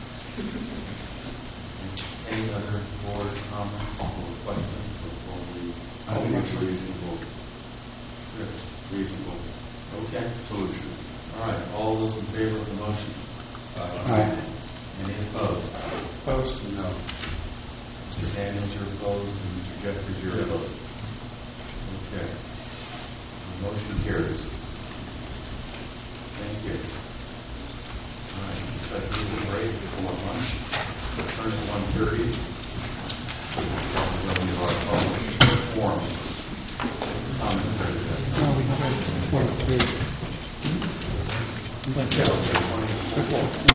Any other board comments or questions before we? I think it's reasonable. Good. Reasonable. Okay. Solution. All right. All those in favor of the motion? Aye. Any opposed? Opposed? No. Mr. Daniels, you're opposed, and Mr. Jeffries, you're opposed. Okay. The motion carries. Thank you. All right. Let's take a little break for lunch. Return at 1:30. We'll do our public forum. Comments. No, we have 1:30.